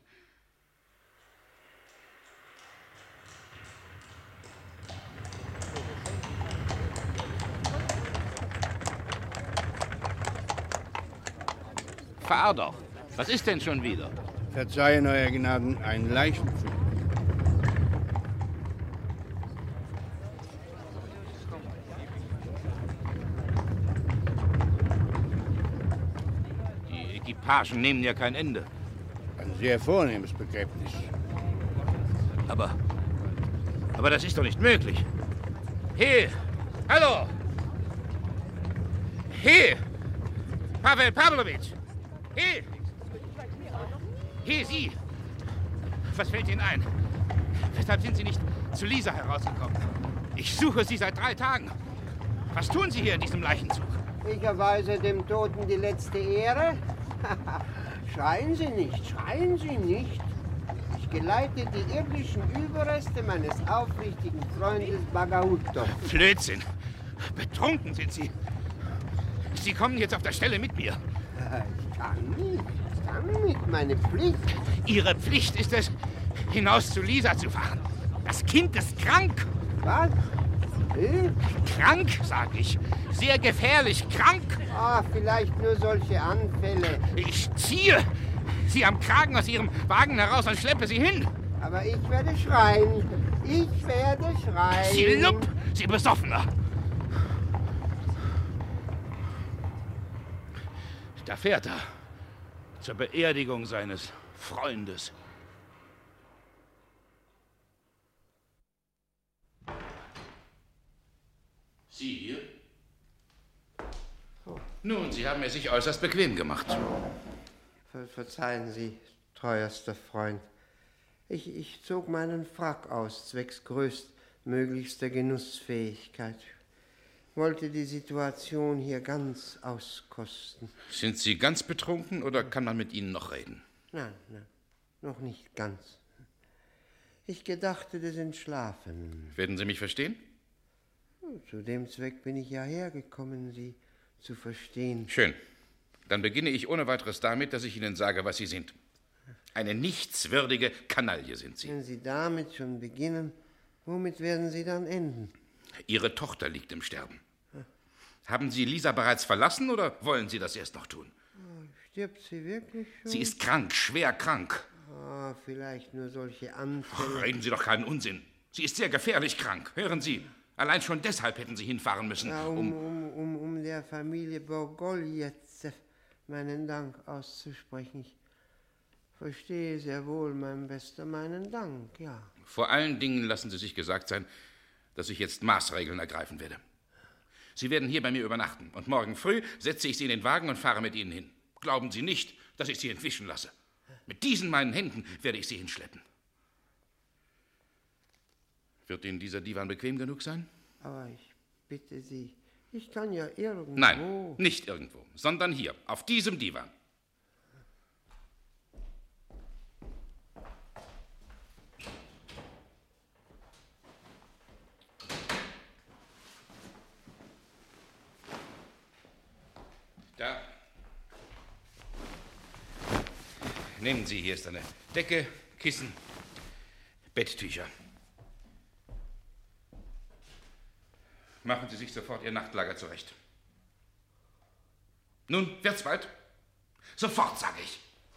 Fahr doch. Was ist denn schon wieder? Verzeihen, Euer Gnaden, ein Leichenzug. Die Equipagen nehmen ja kein Ende. Ein sehr vornehmes Begräbnis. Aber das ist doch nicht möglich. He! Hallo! He! Pavel Pavlovich! He! He, Sie! Was fällt Ihnen ein? Weshalb sind Sie nicht zu Lisa herausgekommen? Ich suche Sie seit 3 Tagen. Was tun Sie hier in diesem Leichenzug? Ich erweise dem Toten die letzte Ehre. Schreien Sie nicht, schreien Sie nicht. Ich geleite die irdischen Überreste meines aufrichtigen Freundes Bagauto. Blödsinn! Betrunken sind Sie. Sie kommen jetzt auf der Stelle mit mir. Ich kann nicht, meine Pflicht. Ihre Pflicht ist es, hinaus zu Lisa zu fahren. Das Kind ist krank. Was? Krank, sag ich. Sehr gefährlich, krank. Ah, vielleicht nur solche Anfälle. Ich ziehe Sie am Kragen aus Ihrem Wagen heraus und schleppe Sie hin. Aber ich werde schreien. Ich werde schreien. Sie Lupp, Sie Besoffener. Da fährt er. Zur Beerdigung seines Freundes. Sie hier? Nun, Sie haben es sich äußerst bequem gemacht. Verzeihen Sie, teuerster Freund. Ich zog meinen Frack aus, zwecks größtmöglichster Genussfähigkeit. Wollte die Situation hier ganz auskosten. Sind Sie ganz betrunken oder kann man mit Ihnen noch reden? Nein, noch nicht ganz. Ich gedachte des Entschlafenen. Werden Sie mich verstehen? Zu dem Zweck bin ich ja hergekommen, Sie zu verstehen. Schön. Dann beginne ich ohne weiteres damit, dass ich Ihnen sage, was Sie sind. Eine nichtswürdige Kanaille sind Sie. Wenn Sie damit schon beginnen, womit werden Sie dann enden? Ihre Tochter liegt im Sterben. Haben Sie Lisa bereits verlassen oder wollen Sie das erst noch tun? Stirbt sie wirklich schon? Sie ist krank, schwer krank. Vielleicht nur solche Anfälle. Reden Sie doch keinen Unsinn. Sie ist sehr gefährlich krank. Hören Sie, allein schon deshalb hätten Sie hinfahren müssen. Ja, um der Familie Borgol jetzt meinen Dank auszusprechen. Ich verstehe sehr wohl, mein Bester, meinen Dank, ja. Vor allen Dingen lassen Sie sich gesagt sein, dass ich jetzt Maßregeln ergreifen werde. Sie werden hier bei mir übernachten und morgen früh setze ich Sie in den Wagen und fahre mit Ihnen hin. Glauben Sie nicht, dass ich Sie entwischen lasse. Mit diesen meinen Händen werde ich Sie hinschleppen. Wird Ihnen dieser Divan bequem genug sein? Aber ich bitte Sie, ich kann ja irgendwo... Nein, nicht irgendwo, sondern hier, auf diesem Divan. Da. Nehmen Sie, hier ist eine Decke, Kissen, Betttücher. Machen Sie sich sofort Ihr Nachtlager zurecht. Nun, wird's bald? Sofort, sage ich.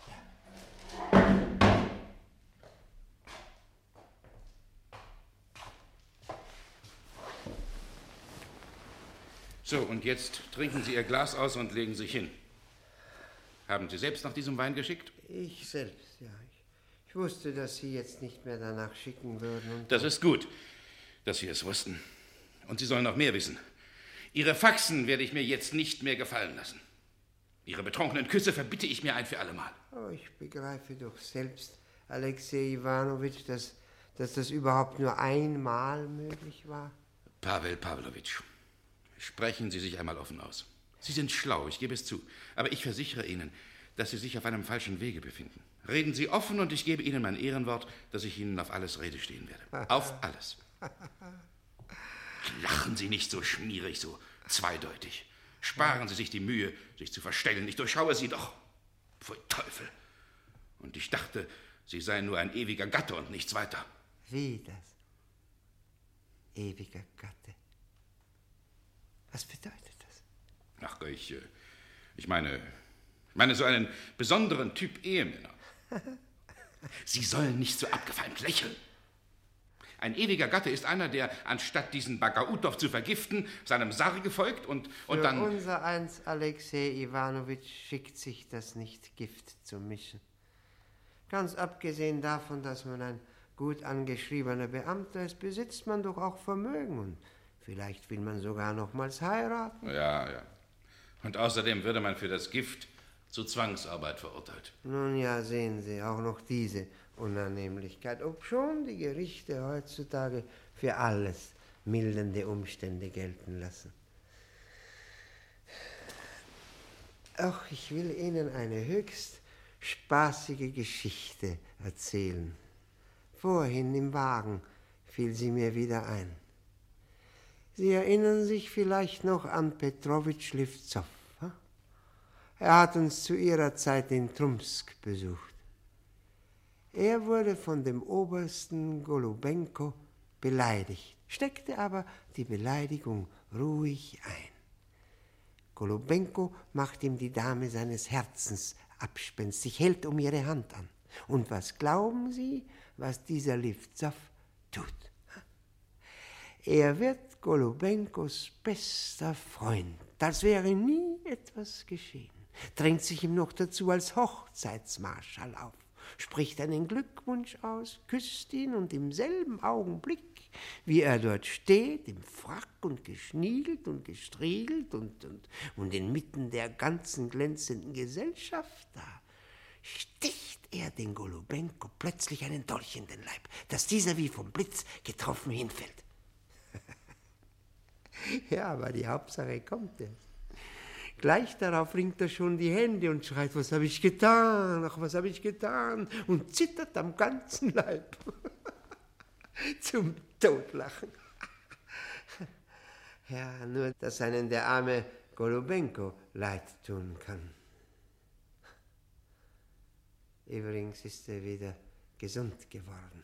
So, und jetzt trinken Sie Ihr Glas aus und legen sich hin. Haben Sie selbst nach diesem Wein geschickt? Ich selbst, ja. Ich wusste, dass Sie jetzt nicht mehr danach schicken würden. Das ist gut, dass Sie es wussten. Und Sie sollen noch mehr wissen. Ihre Faxen werde ich mir jetzt nicht mehr gefallen lassen. Ihre betrunkenen Küsse verbitte ich mir ein für allemal. Oh, ich begreife doch selbst, Alexei Iwanowitsch, dass das überhaupt nur einmal möglich war. Pawel Pawlowitsch, sprechen Sie sich einmal offen aus. Sie sind schlau, ich gebe es zu. Aber ich versichere Ihnen, dass Sie sich auf einem falschen Wege befinden. Reden Sie offen und ich gebe Ihnen mein Ehrenwort, dass ich Ihnen auf alles Rede stehen werde. Auf alles. Lachen Sie nicht so schmierig, so zweideutig. Sparen Sie sich die Mühe, sich zu verstellen. Ich durchschaue Sie doch. Pfui Teufel. Und ich dachte, Sie seien nur ein ewiger Gatte und nichts weiter. Wie das? Ewiger Gatte. Was bedeutet das? Ach, ich meine so einen besonderen Typ Ehemänner. Sie sollen nicht so abgefeimt lächeln. Ein ewiger Gatte ist einer, der, anstatt diesen Bagautov zu vergiften, seinem Sarge folgt und dann... Für unser Eins, Alexei Iwanowitsch, schickt sich das nicht, Gift zu mischen. Ganz abgesehen davon, dass man ein gut angeschriebener Beamter ist, besitzt man doch auch Vermögen und vielleicht will man sogar nochmals heiraten. Ja. Und außerdem würde man für das Gift zu Zwangsarbeit verurteilt. Nun ja, sehen Sie, auch noch diese Unannehmlichkeit, obschon die Gerichte heutzutage für alles mildernde Umstände gelten lassen. Ach, ich will Ihnen eine höchst spaßige Geschichte erzählen. Vorhin im Wagen fiel sie mir wieder ein. Sie erinnern sich vielleicht noch an Petrowitsch Livzow. Er hat uns zu ihrer Zeit in Trumsk besucht. Er wurde von dem Obersten Golubenko beleidigt, steckte aber die Beleidigung ruhig ein. Golubenko macht ihm die Dame seines Herzens abspenstig, hält um ihre Hand an. Und was glauben Sie, was dieser Livzow tut? Er wird Golubenkos bester Freund, als wäre nie etwas geschehen, drängt sich ihm noch dazu als Hochzeitsmarschall auf, spricht einen Glückwunsch aus, küsst ihn und im selben Augenblick, wie er dort steht, im Frack und geschniegelt und gestriegelt und inmitten der ganzen glänzenden Gesellschaft, da sticht er den Golubenko plötzlich einen Dolch in den Leib, dass dieser wie vom Blitz getroffen hinfällt. Ja, aber die Hauptsache kommt erst. Gleich darauf ringt er schon die Hände und schreit, was habe ich getan, ach, was habe ich getan, und zittert am ganzen Leib. Zum Totlachen. Ja, nur, dass einen der arme Golubenko leid tun kann. Übrigens ist er wieder gesund geworden.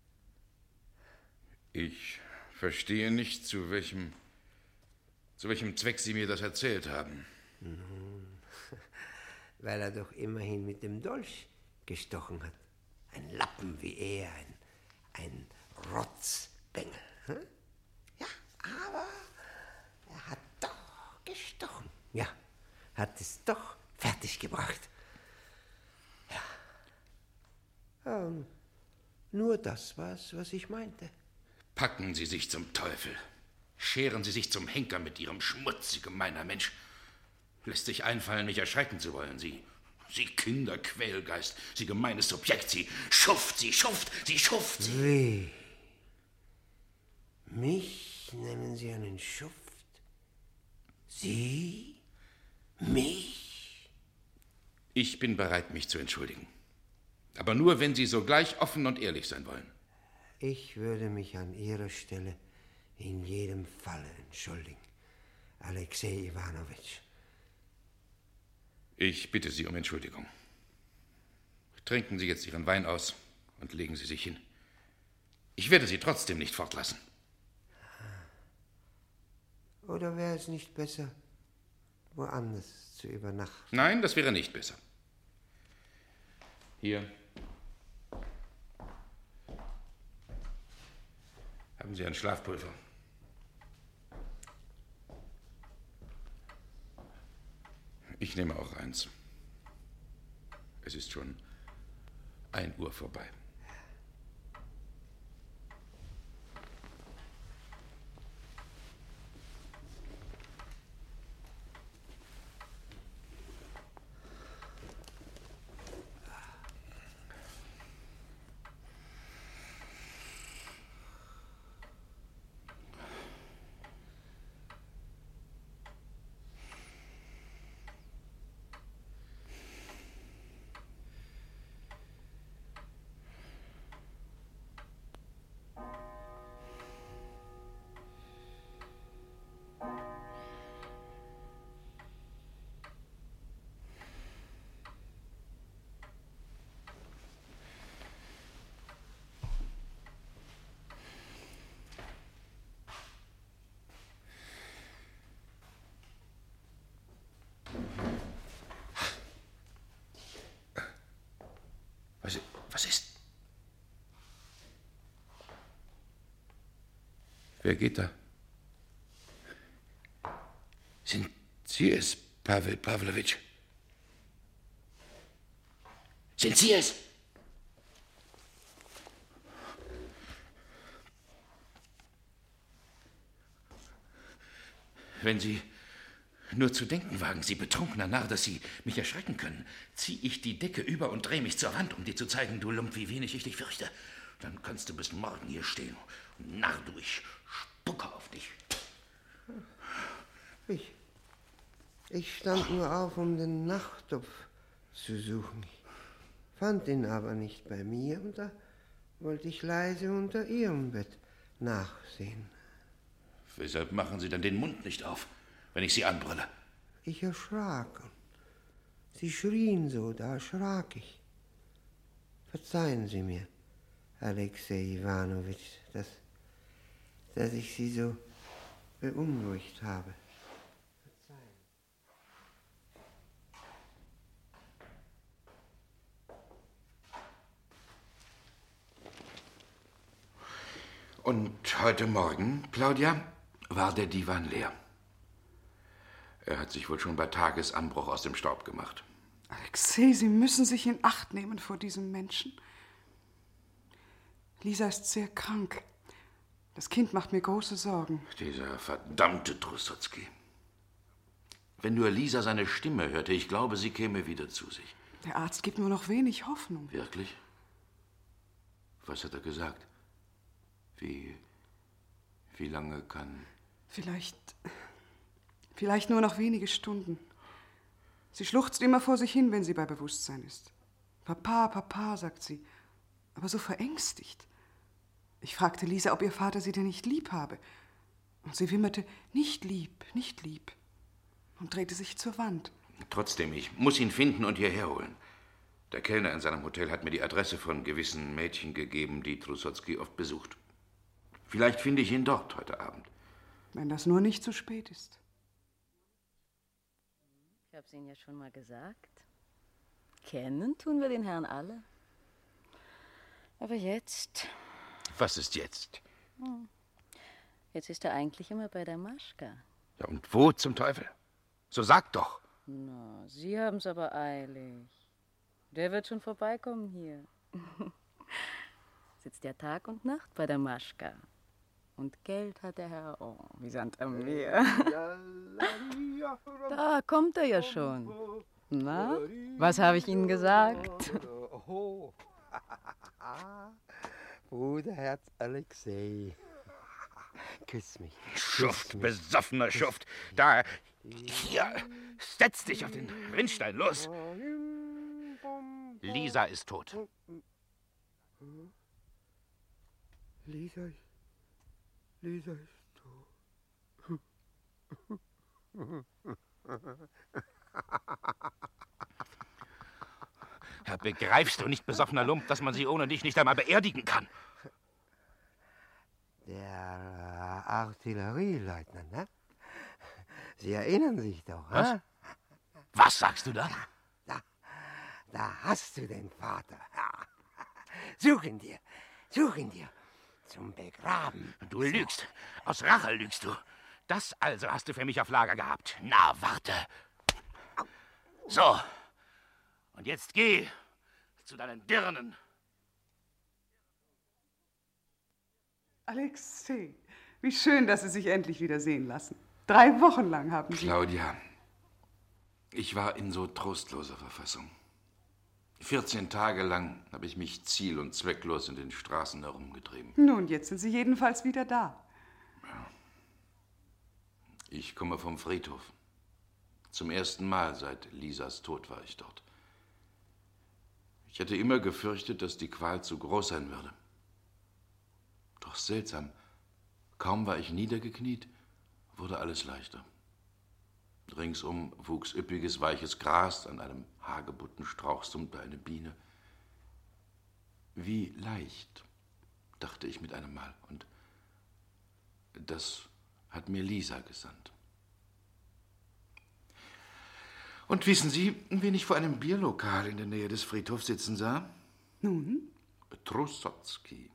Ich verstehe nicht, zu welchem Zweck Sie mir das erzählt haben. Nun, weil er doch immerhin mit dem Dolch gestochen hat. Ein Lappen wie er, ein Rotzbengel. Hm? Ja, aber er hat doch gestochen. Ja, hat es doch fertiggebracht. Ja. Nur das war's, was ich meinte. Packen Sie sich zum Teufel. Scheren Sie sich zum Henker mit Ihrem Schmutz, Sie gemeiner Mensch. Lässt sich einfallen, mich erschrecken zu wollen, Sie Kinderquälgeist, Sie gemeines Subjekt, Sie Schuft. Wie? Mich nennen Sie einen Schuft? Sie? Mich? Ich bin bereit, mich zu entschuldigen. Aber nur, wenn Sie sogleich offen und ehrlich sein wollen. Ich würde mich an Ihrer Stelle in jedem Falle entschuldigen, Alexei Iwanowitsch. Ich bitte Sie um Entschuldigung. Trinken Sie jetzt Ihren Wein aus und legen Sie sich hin. Ich werde Sie trotzdem nicht fortlassen. Oder wäre es nicht besser, woanders zu übernachten? Nein, das wäre nicht besser. Hier. Haben Sie ein Schlafpulver? Ich nehme auch eins. Es ist schon 1 Uhr vorbei. Was ist? Wer geht da? Sind Sie es, Pawel Pawlowitsch? Sind Sie es? Wenn Sie nur zu denken wagen, Sie betrunkener Narr, dass Sie mich erschrecken können, zieh ich die Decke über und dreh mich zur Wand, um dir zu zeigen, du Lump, wie wenig ich dich fürchte. Dann kannst du bis morgen hier stehen. Narr, du, ich spucke auf dich. Ich stand nur auf, um den Nachttopf zu suchen. Ich fand ihn aber nicht bei mir und da wollte ich leise unter Ihrem Bett nachsehen. Weshalb machen Sie dann den Mund nicht auf, wenn ich Sie anbrülle? Ich erschrak. Sie schrien so, da erschrak ich. Verzeihen Sie mir, Alexei Iwanowitsch, dass ich Sie so beunruhigt habe. Verzeihen. Und heute Morgen, Claudia, war der Divan leer. Er hat sich wohl schon bei Tagesanbruch aus dem Staub gemacht. Alexei, Sie müssen sich in Acht nehmen vor diesem Menschen. Lisa ist sehr krank. Das Kind macht mir große Sorgen. Dieser verdammte Trussotzky. Wenn nur Lisa seine Stimme hörte, ich glaube, sie käme wieder zu sich. Der Arzt gibt nur noch wenig Hoffnung. Wirklich? Was hat er gesagt? Wie lange kann... Vielleicht nur noch wenige Stunden. Sie schluchzt immer vor sich hin, wenn sie bei Bewusstsein ist. Papa, Papa, sagt sie, aber so verängstigt. Ich fragte Lisa, ob ihr Vater sie denn nicht lieb habe. Und sie wimmerte, nicht lieb, nicht lieb, und drehte sich zur Wand. Trotzdem, ich muss ihn finden und hierher holen. Der Kellner in seinem Hotel hat mir die Adresse von gewissen Mädchen gegeben, die Trusocki oft besucht. Vielleicht finde ich ihn dort heute Abend. Wenn das nur nicht zu spät ist. Ich hab's Ihnen ja schon mal gesagt. Kennen tun wir den Herrn alle. Aber jetzt... Was ist jetzt? Jetzt ist er eigentlich immer bei der Maschka. Ja, und wo zum Teufel? So sag doch. Na, Sie haben's aber eilig. Der wird schon vorbeikommen hier. Sitzt ja Tag und Nacht bei der Maschka. Und Geld hat der Herr, oh, wie Sand am Meer. Da kommt er ja schon. Na, was habe ich Ihnen gesagt? Bruderherz Alexei. Küss mich. Schuft, besoffener Schuft. Da, hier, setz dich auf den Rinnstein, los. Lisa ist tot. Lisa ist tot. Ja, begreifst du nicht, besoffener Lump, dass man sie ohne dich nicht einmal beerdigen kann? Der Artillerieleutnant, ne? Sie erinnern sich doch, Was? ne? Was sagst du da? Da hast du den Vater. Such ihn dir. Zum Begraben. Du lügst. Aus Rache lügst du. Das also hast du für mich auf Lager gehabt. Na, warte. So. Und jetzt geh zu deinen Dirnen. Alexei, wie schön, dass Sie sich endlich wieder sehen lassen. 3 Wochen lang haben Sie... Claudia, ich war in so trostloser Verfassung. 14 Tage lang habe ich mich ziel- und zwecklos in den Straßen herumgetrieben. Nun, jetzt sind Sie jedenfalls wieder da. Ja. Ich komme vom Friedhof. Zum ersten Mal seit Lisas Tod war ich dort. Ich hatte immer gefürchtet, dass die Qual zu groß sein würde. Doch seltsam, kaum war ich niedergekniet, wurde alles leichter. Ringsum wuchs üppiges, weiches Gras, an einem Hagebuttenstrauch summte eine Biene. Wie leicht, dachte ich mit einem Mal, und das hat mir Lisa gesandt. Und wissen Sie, wen ich vor einem Bierlokal in der Nähe des Friedhofs sitzen sah? Nun? Trusocki.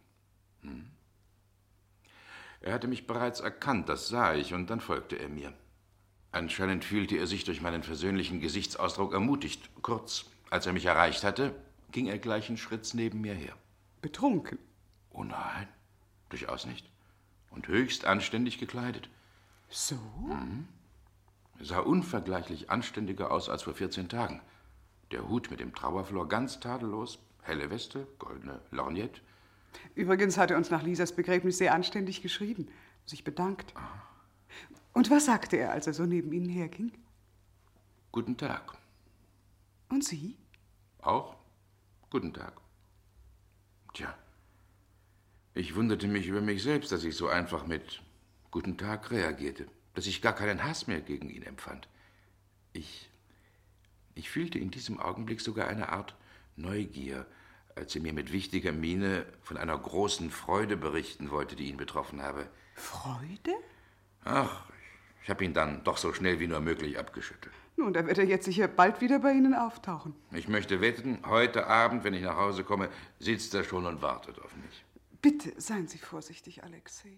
Er hatte mich bereits erkannt, das sah ich, und dann folgte er mir. Anscheinend fühlte er sich durch meinen versöhnlichen Gesichtsausdruck ermutigt. Kurz, als er mich erreicht hatte, ging er gleichen Schritts neben mir her. Betrunken? Oh nein, durchaus nicht. Und höchst anständig gekleidet. So? Er sah unvergleichlich anständiger aus als vor 14 Tagen. Der Hut mit dem Trauerflor ganz tadellos, helle Weste, goldene Lorgnette. Übrigens hat er uns nach Lisas Begräbnis sehr anständig geschrieben, sich bedankt. Und was sagte er, als er so neben Ihnen herging? Guten Tag. Und Sie? Auch guten Tag. Tja, ich wunderte mich über mich selbst, dass ich so einfach mit Guten Tag reagierte, dass ich gar keinen Hass mehr gegen ihn empfand. Ich fühlte in diesem Augenblick sogar eine Art Neugier, als er mir mit wichtiger Miene von einer großen Freude berichten wollte, die ihn betroffen habe. Freude? Ach, ich habe ihn dann doch so schnell wie nur möglich abgeschüttelt. Nun, da wird er jetzt sicher bald wieder bei Ihnen auftauchen. Ich möchte wetten, heute Abend, wenn ich nach Hause komme, sitzt er schon und wartet auf mich. Bitte seien Sie vorsichtig, Alexei.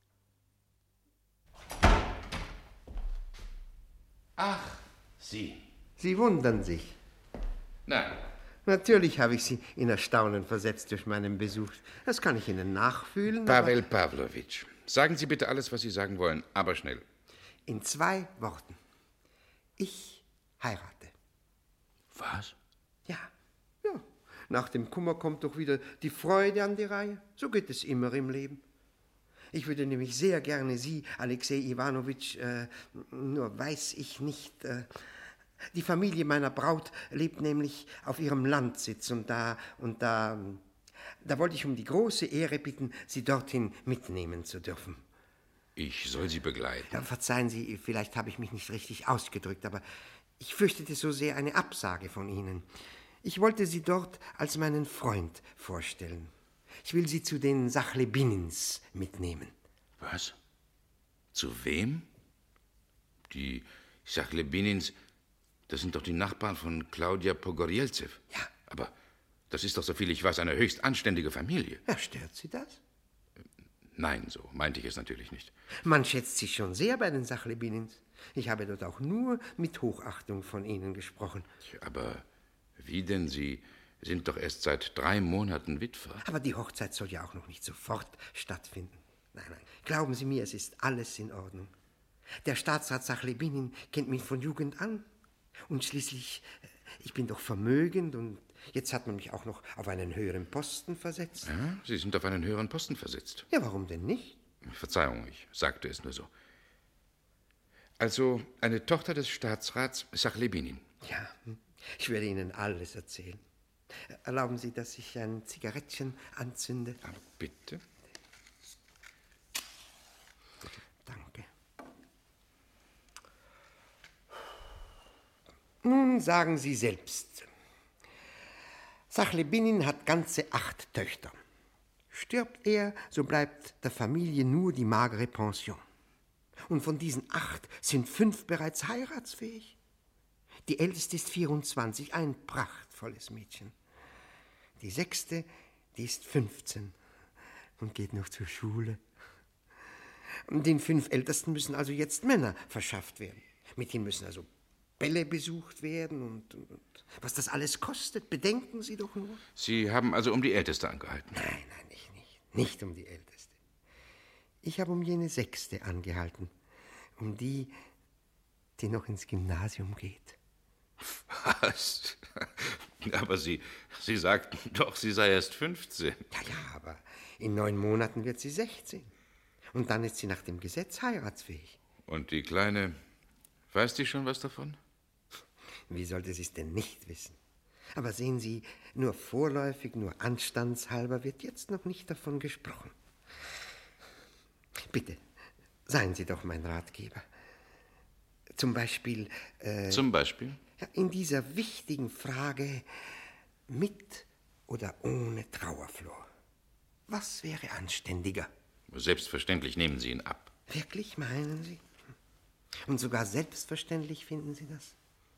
Ach, Sie. Sie wundern sich. Nein. Natürlich habe ich Sie in Erstaunen versetzt durch meinen Besuch. Das kann ich Ihnen nachfühlen. Pavel Pawlowitsch, sagen Sie bitte alles, was Sie sagen wollen, aber schnell. In 2 Worten. Ich heirate. Was? Ja. Nach dem Kummer kommt doch wieder die Freude an die Reihe. So geht es immer im Leben. Ich würde nämlich sehr gerne Sie, Alexei Iwanowitsch, nur weiß ich nicht. Die Familie meiner Braut lebt nämlich auf ihrem Landsitz und da wollte ich um die große Ehre bitten, Sie dorthin mitnehmen zu dürfen. Ich soll Sie begleiten. Ja, verzeihen Sie, vielleicht habe ich mich nicht richtig ausgedrückt, aber ich fürchtete so sehr eine Absage von Ihnen. Ich wollte Sie dort als meinen Freund vorstellen. Ich will Sie zu den Sachlebinins mitnehmen. Was? Zu wem? Die Sachlebinins, das sind doch die Nachbarn von Claudia Pogorjelzew. Ja. Aber das ist doch, soviel ich weiß, eine höchst anständige Familie. Ja, stört Sie das? Nein, so meinte ich es natürlich nicht. Man schätzt Sie schon sehr bei den Sachlebinins. Ich habe dort auch nur mit Hochachtung von Ihnen gesprochen. Aber wie denn? Sie sind doch erst seit 3 Monaten Witwer. Aber die Hochzeit soll ja auch noch nicht sofort stattfinden. Nein, nein, glauben Sie mir, es ist alles in Ordnung. Der Staatsrat Sachlebinin kennt mich von Jugend an. Und schließlich, ich bin doch vermögend und jetzt hat man mich auch noch auf einen höheren Posten versetzt. Ja, Sie sind auf einen höheren Posten versetzt. Ja, warum denn nicht? Verzeihung, ich sagte es nur so. Also eine Tochter des Staatsrats Sachlebinin. Ja, ich werde Ihnen alles erzählen. Erlauben Sie, dass ich ein Zigarettchen anzünde? Aber bitte. Danke. Nun sagen Sie selbst. Sachlebinin hat ganze 8 Töchter. Stirbt er, so bleibt der Familie nur die magere Pension. Und von diesen 8 sind 5 bereits heiratsfähig. Die älteste ist 24, ein prachtvolles Mädchen. Die 6., die ist 15 und geht noch zur Schule. Den 5 Ältesten müssen also jetzt Männer verschafft werden. Mit ihnen müssen also Bälle besucht werden und was das alles kostet, bedenken Sie doch nur. Sie haben also um die Älteste angehalten? Nein, ich nicht. Nicht um die Älteste. Ich habe um jene 6. angehalten. Um die noch ins Gymnasium geht. Was? Aber Sie sagten doch, sie sei erst 15. Ja, aber in 9 Monaten wird sie 16. Und dann ist sie nach dem Gesetz heiratsfähig. Und die Kleine, weiß die schon was davon? Wie sollte sie es denn nicht wissen? Aber sehen Sie, nur vorläufig, nur anstandshalber wird jetzt noch nicht davon gesprochen. Bitte, seien Sie doch mein Ratgeber. Zum Beispiel... Zum Beispiel? Ja, in dieser wichtigen Frage mit oder ohne Trauerflor. Was wäre anständiger? Selbstverständlich nehmen Sie ihn ab. Wirklich, meinen Sie? Und sogar selbstverständlich finden Sie das?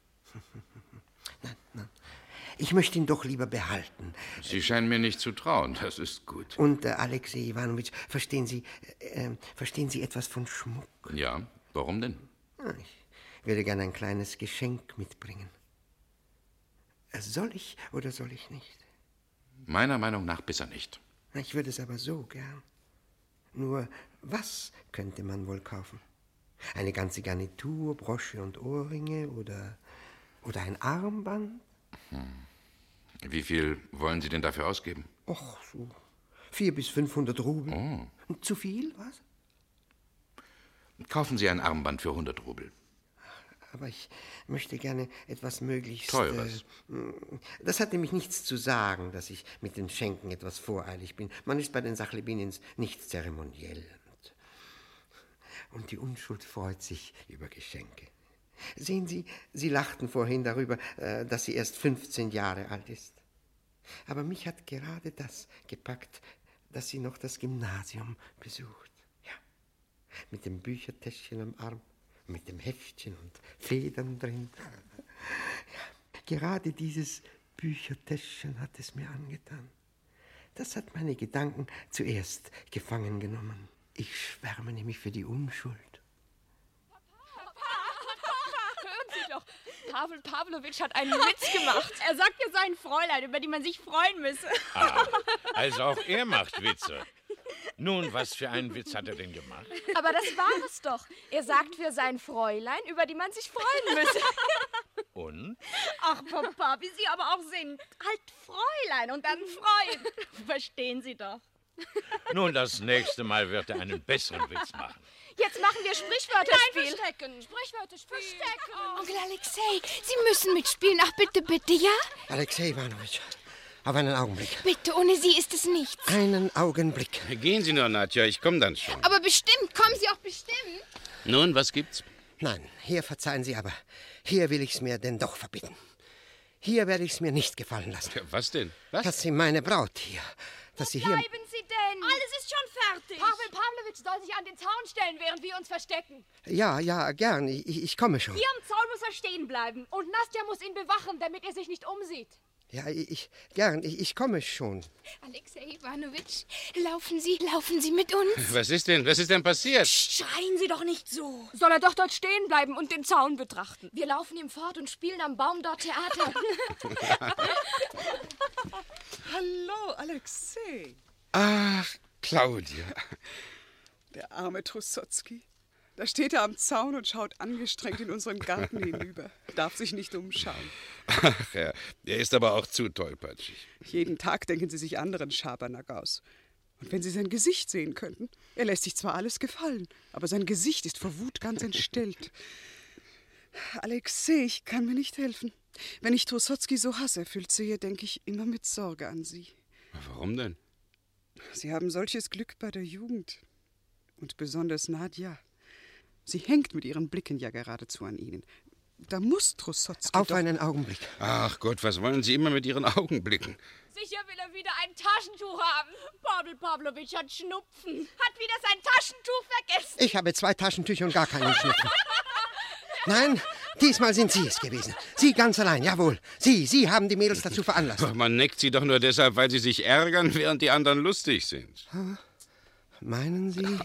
Nein. Ich möchte ihn doch lieber behalten. Sie scheinen mir nicht zu trauen, das ist gut. Und, Alexei Iwanowitsch, verstehen Sie etwas von Schmuck? Ja, warum denn? Ich würde gerne ein kleines Geschenk mitbringen. Soll ich oder soll ich nicht? Meiner Meinung nach besser nicht. Ich würde es aber so gern. Nur, was könnte man wohl kaufen? Eine ganze Garnitur, Brosche und Ohrringe oder ein Armband? Wie viel wollen Sie denn dafür ausgeben? Och, so 400 bis 500 Rubel. Oh. Zu viel, was? Kaufen Sie ein Armband für 100 Rubel. Aber ich möchte gerne etwas möglichst... Teures. Das hat nämlich nichts zu sagen, dass ich mit den Schenken etwas voreilig bin. Man ist bei den Sachlebinins nicht zeremoniell. Und die Unschuld freut sich über Geschenke. Sehen Sie, Sie lachten vorhin darüber, dass sie erst 15 Jahre alt ist. Aber mich hat gerade das gepackt, dass sie noch das Gymnasium besucht. Ja, mit dem Büchertäschchen am Arm, mit dem Heftchen und Federn drin. Ja, gerade dieses Büchertäschchen hat es mir angetan. Das hat meine Gedanken zuerst gefangen genommen. Ich schwärme nämlich für die Unschuld. Hören Sie doch, Pavel Pawlowitsch hat einen Witz gemacht. Er sagt, ihr sei ein Fräulein, über die man sich freuen müsse. Ah, also auch er macht Witze. Nun, was für einen Witz hat er denn gemacht? Aber das war es doch. Er sagt, wir seien Fräulein, über die man sich freuen müsse. Und? Ach, Papa, wie Sie aber auch sind. Halt Fräulein und dann Freund. Verstehen Sie doch. Nun, das nächste Mal wird er einen besseren Witz machen. Jetzt machen wir Sprichwörterspiel. Nein, Verstecken. Sprichwörterspiel. Verstecken. Onkel Alexei, Sie müssen mitspielen. Ach, bitte, bitte, ja? Alexei Iwanowitsch, Auf einen Augenblick. Bitte, ohne Sie ist es nichts. Einen Augenblick. Gehen Sie nur, Nadja, ich komme dann schon. Aber bestimmt, kommen Sie auch bestimmt. Nun, was gibt's? Nein, hier verzeihen Sie aber. Hier will ich's mir denn doch verbitten. Hier werde ich's mir nicht gefallen lassen. Ja, was denn? Was? Dass Sie meine Braut hier, dass Sie hier... Bleiben Sie denn? Alles ist schon fertig. Pavel Pavlovich soll sich an den Zaun stellen, während wir uns verstecken. Ja, gern. Ich komme schon. Hier am Zaun muss er stehen bleiben. Und Nastja muss ihn bewachen, damit er sich nicht umsieht. Ja, ich komme schon. Alexei Iwanowitsch, laufen Sie mit uns? Was ist denn passiert? Schreien Sie doch nicht so. Soll er doch dort stehen bleiben und den Zaun betrachten. Wir laufen ihm fort und spielen am Baum dort Theater. Hallo, Alexei. Ach, Claudia. Der arme Trusotsky. Da steht er am Zaun und schaut angestrengt in unseren Garten hinüber. Darf sich nicht umschauen. Ach ja, er ist aber auch zu tollpatschig. Jeden Tag denken Sie sich anderen Schabernack aus. Und wenn Sie sein Gesicht sehen könnten. Er lässt sich zwar alles gefallen, aber sein Gesicht ist vor Wut ganz entstellt. Alexei, ich kann mir nicht helfen. Wenn ich Trusotsky so hasserfüllt sehe, denke ich immer mit Sorge an Sie. Warum denn? Sie haben solches Glück bei der Jugend. Und besonders Nadja. Sie hängt mit ihren Blicken ja geradezu an Ihnen. Da muss Trusotsky Auf einen Augenblick. Ach Gott, was wollen Sie immer mit Ihren Augen blicken? Sicher will er wieder ein Taschentuch haben. Pavel Pavlovich hat Schnupfen. Hat wieder sein Taschentuch vergessen. Ich habe 2 Taschentücher und gar keinen Schnupfen. Nein, diesmal sind Sie es gewesen. Sie ganz allein, jawohl. Sie haben die Mädels dazu veranlasst. Doch, man neckt sie doch nur deshalb, weil sie sich ärgern, während die anderen lustig sind. Meinen Sie?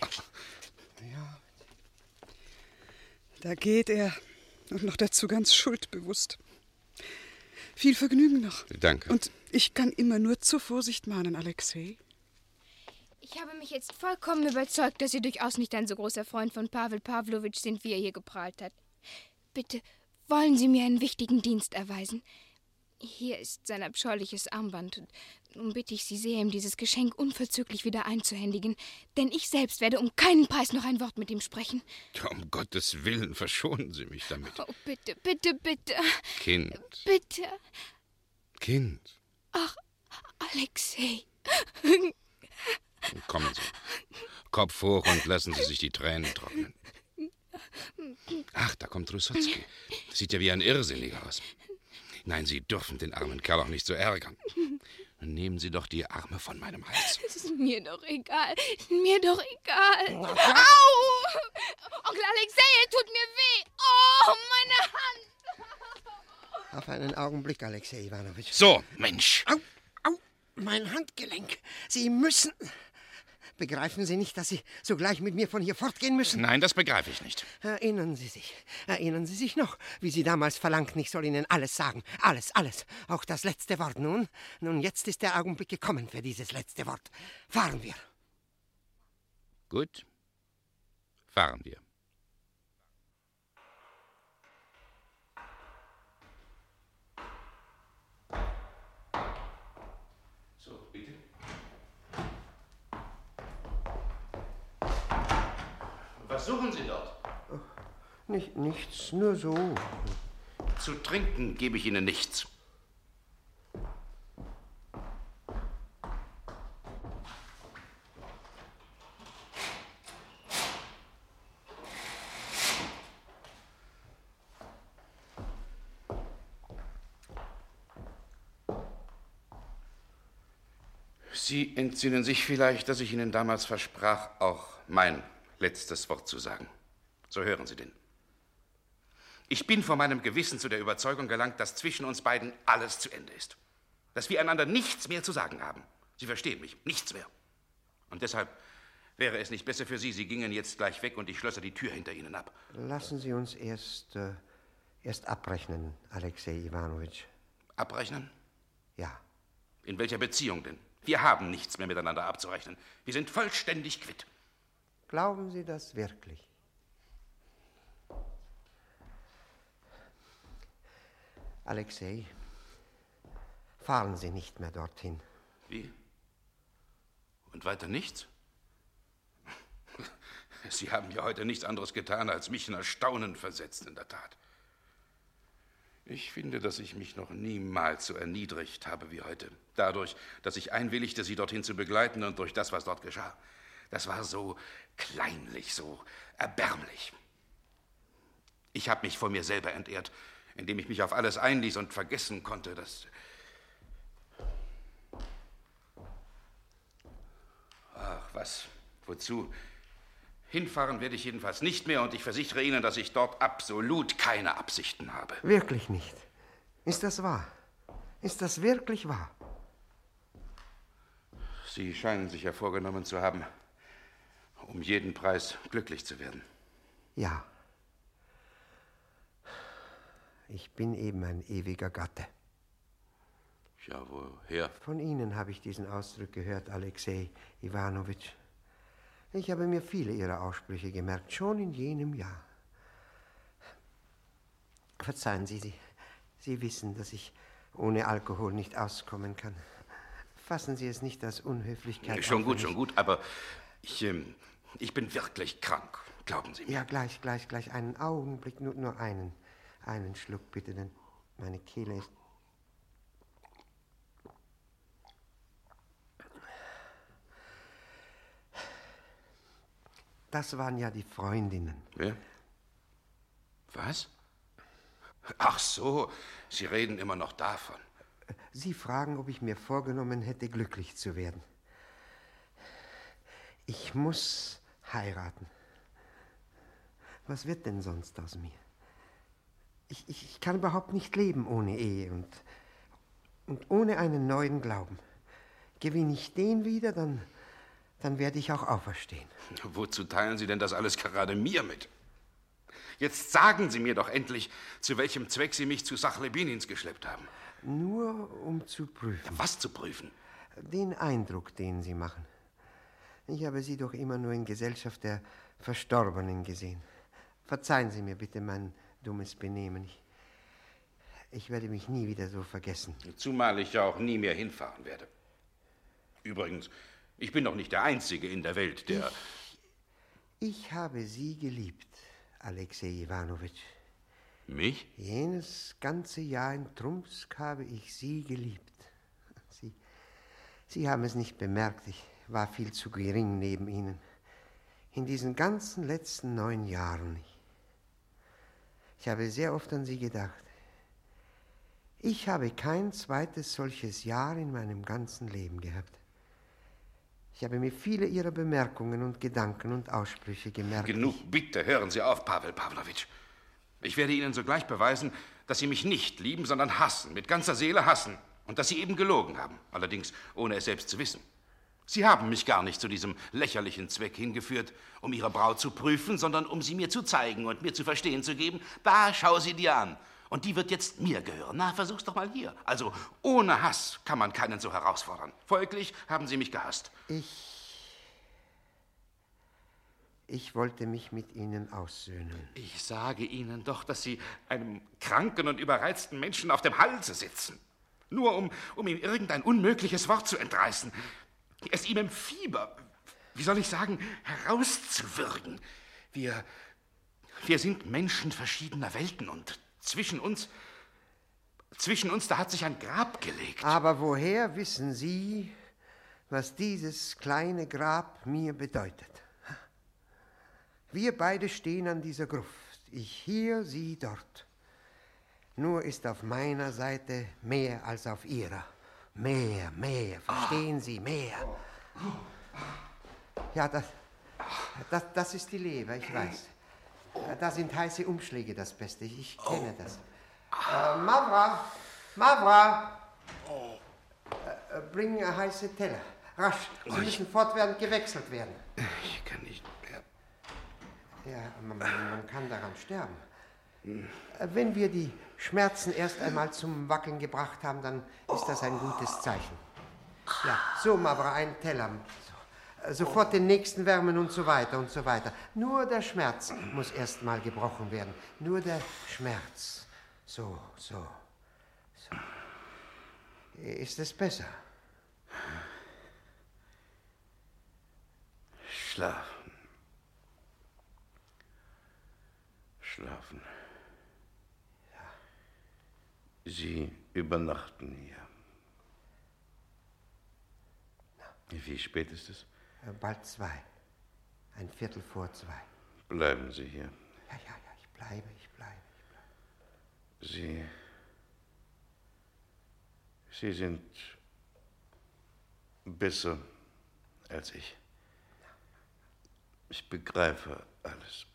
Da geht er. Und noch dazu ganz schuldbewusst. Viel Vergnügen noch. Danke. Und ich kann immer nur zur Vorsicht mahnen, Alexei. Ich habe mich jetzt vollkommen überzeugt, dass Sie durchaus nicht ein so großer Freund von Pavel Pavlovich sind, wie er hier geprahlt hat. Bitte, wollen Sie mir einen wichtigen Dienst erweisen? Hier ist sein abscheuliches Armband. Nun bitte ich Sie sehr, ihm dieses Geschenk unverzüglich wieder einzuhändigen, denn ich selbst werde um keinen Preis noch ein Wort mit ihm sprechen. Ja, um Gottes Willen, verschonen Sie mich damit. Oh, bitte, bitte, bitte. Kind. Bitte. Kind. Ach, Alexei. Kommen Sie. Kopf hoch und lassen Sie sich die Tränen trocknen. Ach, da kommt Trusotsky. Das sieht ja wie ein Irrsinniger aus. Nein, Sie dürfen den armen Kerl auch nicht so ärgern. Nehmen Sie doch die Arme von meinem Hals. Es ist mir doch egal. Mir doch egal. Au! Onkel Alexei, tut mir weh. Oh, meine Hand. Auf einen Augenblick, Alexei Iwanowitsch. So, Mensch. Au, mein Handgelenk. Sie müssen... Begreifen Sie nicht, dass Sie sogleich mit mir von hier fortgehen müssen? Nein, das begreife ich nicht. Erinnern Sie sich noch, wie Sie damals verlangten, ich soll Ihnen alles sagen. Alles. Auch das letzte Wort. Nun, jetzt ist der Augenblick gekommen für dieses letzte Wort. Fahren wir. Gut. Fahren wir. So, bitte. Was suchen Sie dort? Nichts, nur so. Zu trinken gebe ich Ihnen nichts. Sie entsinnen sich vielleicht, dass ich Ihnen damals versprach, auch mein letztes Wort zu sagen. So hören Sie denn. Ich bin vor meinem Gewissen zu der Überzeugung gelangt, dass zwischen uns beiden alles zu Ende ist. Dass wir einander nichts mehr zu sagen haben. Sie verstehen mich, nichts mehr. Und deshalb wäre es nicht besser für Sie, Sie gingen jetzt gleich weg und ich schlösse die Tür hinter Ihnen ab. Lassen Sie uns erst abrechnen, Alexei Iwanowitsch. Abrechnen? Ja. In welcher Beziehung denn? Wir haben nichts mehr miteinander abzurechnen. Wir sind vollständig quitt. Glauben Sie das wirklich? Alexei, fahren Sie nicht mehr dorthin. Wie? Und weiter nichts? Sie haben ja heute nichts anderes getan, als mich in Erstaunen versetzt, in der Tat. Ich finde, dass ich mich noch niemals so erniedrigt habe wie heute. Dadurch, dass ich einwilligte, Sie dorthin zu begleiten und durch das, was dort geschah. Das war so kleinlich, so erbärmlich. Ich habe mich vor mir selber entehrt, indem ich mich auf alles einließ und vergessen konnte, dass... Ach, was? Wozu? Hinfahren werde ich jedenfalls nicht mehr und ich versichere Ihnen, dass ich dort absolut keine Absichten habe. Wirklich nicht. Ist das wahr? Ist das wirklich wahr? Sie scheinen sich ja vorgenommen zu haben, um jeden Preis glücklich zu werden. Ja. Ich bin eben ein ewiger Gatte. Ja, woher? Von Ihnen habe ich diesen Ausdruck gehört, Alexei Iwanowitsch. Ich habe mir viele Ihrer Aussprüche gemerkt, schon in jenem Jahr. Verzeihen Sie, Sie wissen, dass ich ohne Alkohol nicht auskommen kann. Fassen Sie es nicht als Unhöflichkeit. Schon gut, aber ich bin wirklich krank, glauben Sie mir. Ja, gleich. Einen Augenblick, nur einen Schluck bitte, denn meine Kehle ist... Das waren ja die Freundinnen. Wer? Was? Ach so, Sie reden immer noch davon. Sie fragen, ob ich mir vorgenommen hätte, glücklich zu werden. Ich muss heiraten. Was wird denn sonst aus mir? Ich kann überhaupt nicht leben ohne Ehe und ohne einen neuen Glauben. Gewinne ich den wieder, dann werde ich auch auferstehen. Wozu teilen Sie denn das alles gerade mir mit? Jetzt sagen Sie mir doch endlich, zu welchem Zweck Sie mich zu Sachlebinins geschleppt haben. Nur um zu prüfen. Was zu prüfen? Den Eindruck, den Sie machen. Ich habe Sie doch immer nur in Gesellschaft der Verstorbenen gesehen. Verzeihen Sie mir bitte mein dummes Benehmen. Ich werde mich nie wieder so vergessen. Zumal ich ja auch nie mehr hinfahren werde. Übrigens, ich bin doch nicht der Einzige in der Welt, der... Ich habe Sie geliebt, Alexei Iwanowitsch. Mich? Jenes ganze Jahr in Trumsk habe ich Sie geliebt. Sie haben es nicht bemerkt, ich war viel zu gering neben Ihnen. In diesen ganzen letzten 9 Jahren. Ich habe sehr oft an Sie gedacht. Ich habe kein zweites solches Jahr in meinem ganzen Leben gehabt. Ich habe mir viele Ihrer Bemerkungen und Gedanken und Aussprüche gemerkt. Genug, bitte, hören Sie auf, Pawel Pawlowitsch. Ich werde Ihnen sogleich beweisen, dass Sie mich nicht lieben, sondern hassen, mit ganzer Seele hassen. Und dass Sie eben gelogen haben, allerdings ohne es selbst zu wissen. Sie haben mich gar nicht zu diesem lächerlichen Zweck hingeführt, um Ihre Braut zu prüfen, sondern um sie mir zu zeigen und mir zu verstehen zu geben, da schau sie dir an. Und die wird jetzt mir gehören. Na, versuch's doch mal hier. Also, ohne Hass kann man keinen so herausfordern. Folglich haben Sie mich gehasst. Ich wollte mich mit Ihnen aussöhnen. Ich sage Ihnen doch, dass Sie einem kranken und überreizten Menschen auf dem Halse sitzen. Nur um ihm irgendein unmögliches Wort zu entreißen. Es ihm im Fieber, wie soll ich sagen, herauszuwürgen. Wir sind Menschen verschiedener Welten und zwischen uns, da hat sich ein Grab gelegt. Aber woher wissen Sie, was dieses kleine Grab mir bedeutet? Wir beide stehen an dieser Gruft. Ich hier, Sie dort. Nur ist auf meiner Seite mehr als auf Ihrer. Mehr, verstehen Sie, mehr. Ja, das ist die Leber, ich weiß. Da sind heiße Umschläge das Beste, ich kenne das. Mavra! Bring heiße Teller. Rasch, sie müssen fortwährend gewechselt werden. Ich kann nicht mehr. Ja, man kann daran sterben. Wenn wir die Schmerzen erst einmal zum Wackeln gebracht haben, dann ist das ein gutes Zeichen. Ja, so, Mavra, ein Teller. Sofort den nächsten wärmen und so weiter und so weiter. Nur der Schmerz muss erst mal gebrochen werden. Nur der Schmerz. So. Ist es besser? Schlafen. Sie übernachten hier. Wie spät ist es? Bald 2. 2:15. Bleiben Sie hier. Ja, ich bleibe. Sie sind besser als ich. Ich begreife alles.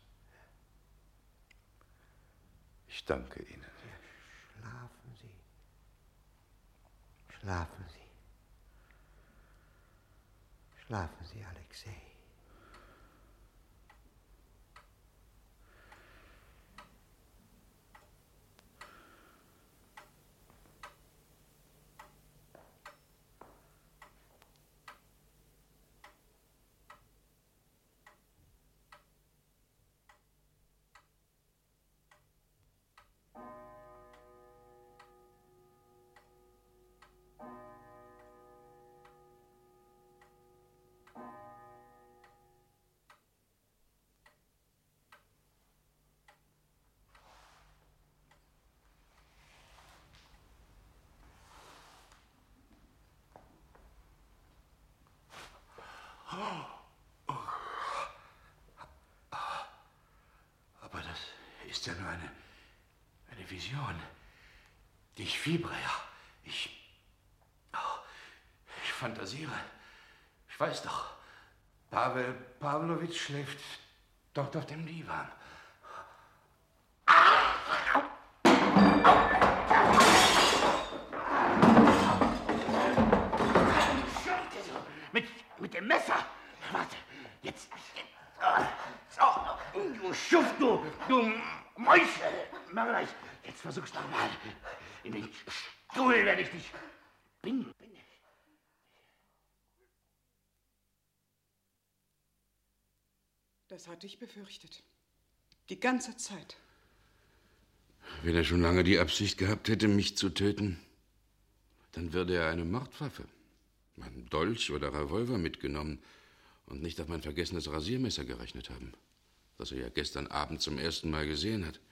Ich danke Ihnen. Schlafen Sie. Schlafen Sie. Schlafen Sie, Alexei. Aber das ist ja nur eine Vision. Ich fiebre, ja. Ich fantasiere. Ich weiß doch, Pavel Pawlowitsch schläft dort auf dem Divan. Mit dem Messer. Warte, jetzt. So, du Schuft, du Mäusche. Marleich, jetzt versuch's nochmal. In den Stuhl werde ich dich binden. Das hatte ich befürchtet. Die ganze Zeit. Wenn er schon lange die Absicht gehabt hätte, mich zu töten, dann würde er eine Mordwaffe, einen Dolch oder Revolver mitgenommen und nicht auf mein vergessenes Rasiermesser gerechnet haben, das er ja gestern Abend zum ersten Mal gesehen hat.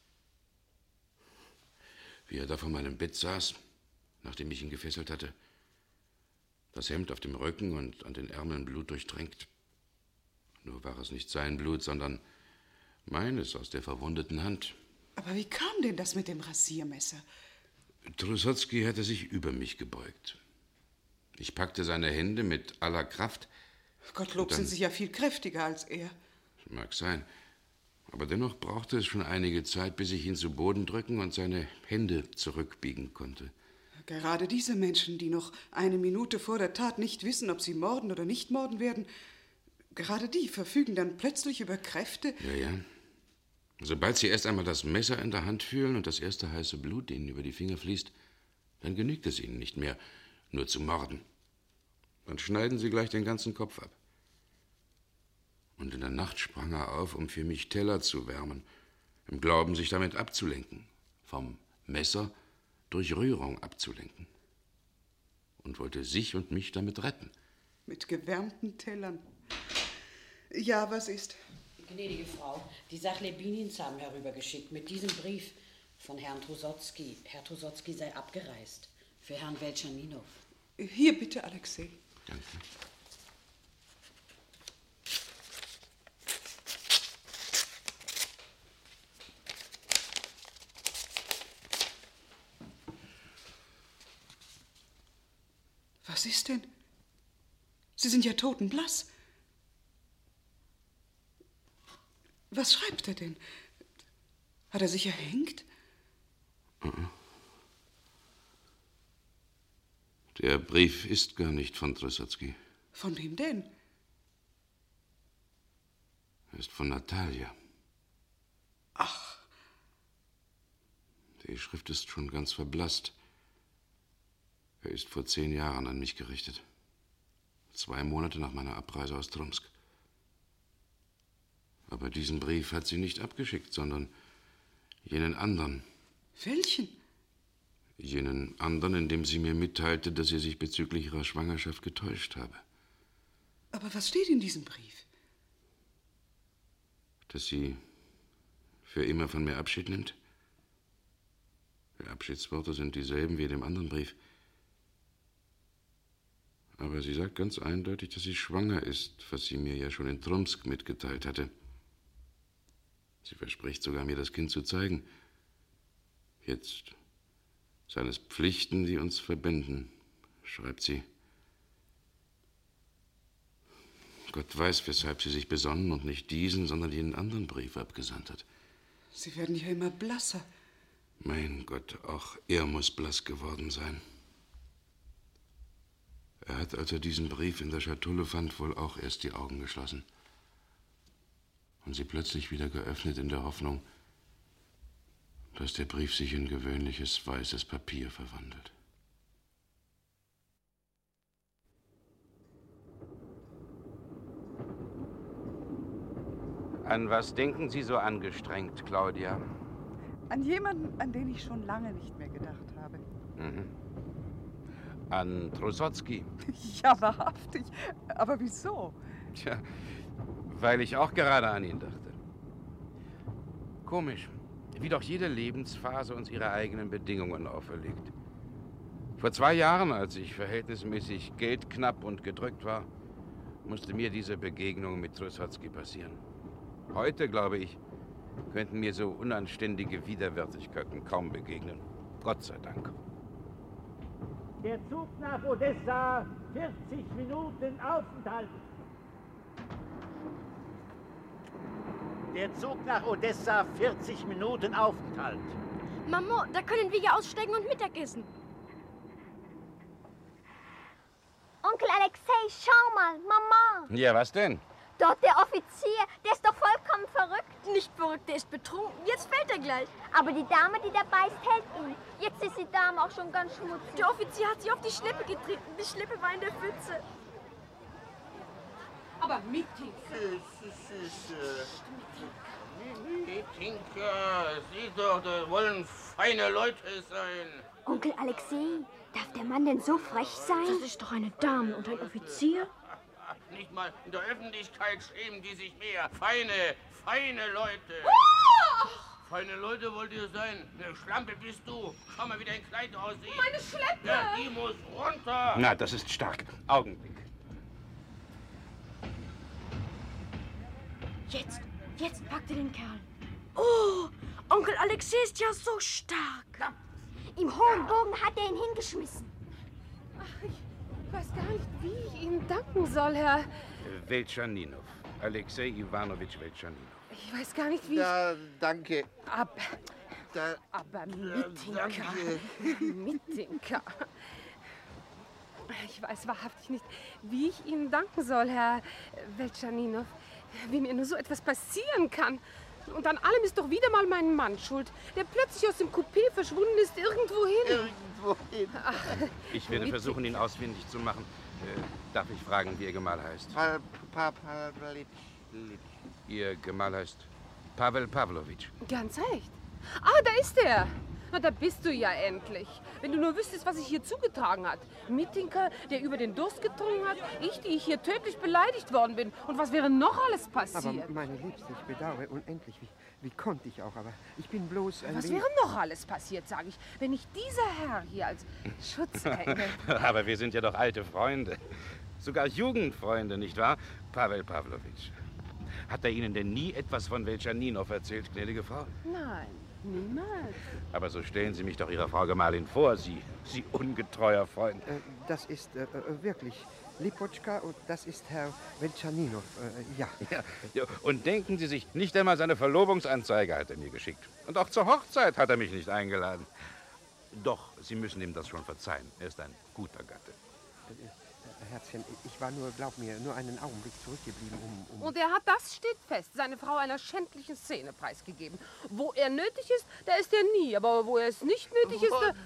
Wie er da vor meinem Bett saß, nachdem ich ihn gefesselt hatte, das Hemd auf dem Rücken und an den Ärmeln blutdurchtränkt. Nur war es nicht sein Blut, sondern meines aus der verwundeten Hand. Aber wie kam denn das mit dem Rasiermesser? Trusocki hatte sich über mich gebeugt. Ich packte seine Hände mit aller Kraft. Gottlob sind Sie ja viel kräftiger als er. Mag sein. Aber dennoch brauchte es schon einige Zeit, bis ich ihn zu Boden drücken und seine Hände zurückbiegen konnte. Gerade diese Menschen, die noch eine Minute vor der Tat nicht wissen, ob sie morden oder nicht morden werden, gerade die verfügen dann plötzlich über Kräfte. Ja. Sobald sie erst einmal das Messer in der Hand fühlen und das erste heiße Blut ihnen über die Finger fließt, dann genügt es ihnen nicht mehr, nur zu morden. Dann schneiden sie gleich den ganzen Kopf ab. Und in der Nacht sprang er auf, um für mich Teller zu wärmen, im Glauben, sich damit abzulenken, vom Messer durch Rührung abzulenken. Und wollte sich und mich damit retten. Mit gewärmten Tellern. Ja, was ist? Gnädige Frau, die Sachlebinins haben herübergeschickt mit diesem Brief von Herrn Trusocki. Herr Trusocki sei abgereist. Für Herrn Weltschaninow. Hier bitte, Alexei. Danke. Was ist denn? Sie sind ja totenblass. Was schreibt er denn? Hat er sich erhängt? Der Brief ist gar nicht von Trusocki. Von wem denn? Er ist von Natalia. Ach. Die Schrift ist schon ganz verblasst. Er ist vor 10 Jahren an mich gerichtet. 2 Monate nach meiner Abreise aus Trumsk. Aber diesen Brief hat sie nicht abgeschickt, sondern jenen anderen. Welchen? Jenen anderen, in dem sie mir mitteilte, dass sie sich bezüglich ihrer Schwangerschaft getäuscht habe. Aber was steht in diesem Brief? Dass sie für immer von mir Abschied nimmt? Die Abschiedsworte sind dieselben wie in dem anderen Brief. Aber sie sagt ganz eindeutig, dass sie schwanger ist, was sie mir ja schon in Tromsk mitgeteilt hatte. Sie verspricht sogar, mir das Kind zu zeigen. Jetzt seien es Pflichten, die uns verbinden, schreibt sie. Gott weiß, weshalb sie sich besonnen und nicht diesen, sondern jenen anderen Brief abgesandt hat. Sie werden ja immer blasser. Mein Gott, auch er muss blass geworden sein. Er hat, als er diesen Brief in der Schatulle fand, wohl auch erst die Augen geschlossen. Und sie plötzlich wieder geöffnet in der Hoffnung, dass der Brief sich in gewöhnliches weißes Papier verwandelt. An was denken Sie so angestrengt, Claudia? An jemanden, an den ich schon lange nicht mehr gedacht habe. Mhm. An Trusocki. Ja, wahrhaftig. Aber wieso? Tja, weil ich auch gerade an ihn dachte. Komisch, wie doch jede Lebensphase uns ihre eigenen Bedingungen auferlegt. Vor 2 Jahren, als ich verhältnismäßig geldknapp und gedrückt war, musste mir diese Begegnung mit Trusocki passieren. Heute, glaube ich, könnten mir so unanständige Widerwärtigkeiten kaum begegnen. Gott sei Dank. Der Zug nach Odessa, 40 Minuten Aufenthalt. Der Zug nach Odessa, 40 Minuten Aufenthalt. Maman, da können wir ja aussteigen und Mittagessen. Onkel Alexei, schau mal, Mama. Ja, was denn? Dort der Offizier, der ist doch vollkommen verrückt. Nicht verrückt, der ist betrunken. Jetzt fällt er gleich. Aber die Dame, die dabei ist, hält ihn. Jetzt ist die Dame auch schon ganz schmutzig. Der Offizier hat sie auf die Schleppe getreten. Die Schleppe war in der Pfütze. Aber Mitinka. Mitinka, sieh doch, da wollen feine Leute sein. Onkel Alexei, darf der Mann denn so frech sein? Das ist doch eine Dame und ein Offizier. Nicht mal in der Öffentlichkeit schämen die sich mehr. Feine Leute. Feine Leute wollt ihr sein. Eine Schlampe bist du. Schau mal, wie dein Kleid aussieht. Meine Schleppe! Ja, die muss runter. Na, das ist stark. Augenblick. Jetzt packt er den Kerl. Oh, Onkel Alexei ist ja so stark. Im hohen Bogen hat er ihn hingeschmissen. Ach, ich weiß gar nicht, wie ich Ihnen danken soll, Herr... Weltschaninow. Alexei Iwanowitsch Weltschaninow. Ich weiß gar nicht, wie danke. Aber Mitinka. Mitinka. Ich weiß wahrhaftig nicht, wie ich Ihnen danken soll, Herr Weltschaninow. Wie mir nur so etwas passieren kann. Und an allem ist doch wieder mal mein Mann schuld, der plötzlich aus dem Coupé verschwunden ist, irgendwohin. Ach, ich werde versuchen, ihn ausfindig zu machen. Darf ich fragen, wie Ihr Gemahl heißt? Ihr Gemahl heißt Pavel Pawlowitsch. Ganz recht. Ah, da ist er. Na, da bist du ja endlich. Wenn du nur wüsstest, was sich hier zugetragen hat. Mitinka, der über den Durst getrunken hat. Ich, die ich hier tödlich beleidigt worden bin. Und was wäre noch alles passiert? Aber meine Liebste, ich bedauere unendlich. Wie konnte ich auch? Aber ich bin bloß ein Was wäre noch alles passiert, sage ich, wenn nicht dieser Herr hier als Schutzengel... Aber wir sind ja doch alte Freunde. Sogar Jugendfreunde, nicht wahr? Pavel Pawlowitsch. Hat er Ihnen denn nie etwas von Weltschaninow erzählt, gnädige Frau? Nein. Niemals. Aber so stellen Sie mich doch Ihrer Frau Gemahlin vor, Sie ungetreuer Freund. Das ist wirklich Lipotschka und das ist Herr Weltschaninow, ja. Und denken Sie sich, nicht einmal seine Verlobungsanzeige hat er mir geschickt. Und auch zur Hochzeit hat er mich nicht eingeladen. Doch, Sie müssen ihm das schon verzeihen. Er ist ein guter Gatte. Herzchen, ich war nur, glaub mir, nur einen Augenblick zurückgeblieben, um... Und er hat, das steht fest, seine Frau einer schändlichen Szene preisgegeben. Wo er nötig ist, da ist er nie. Aber wo er es nicht nötig ist, da...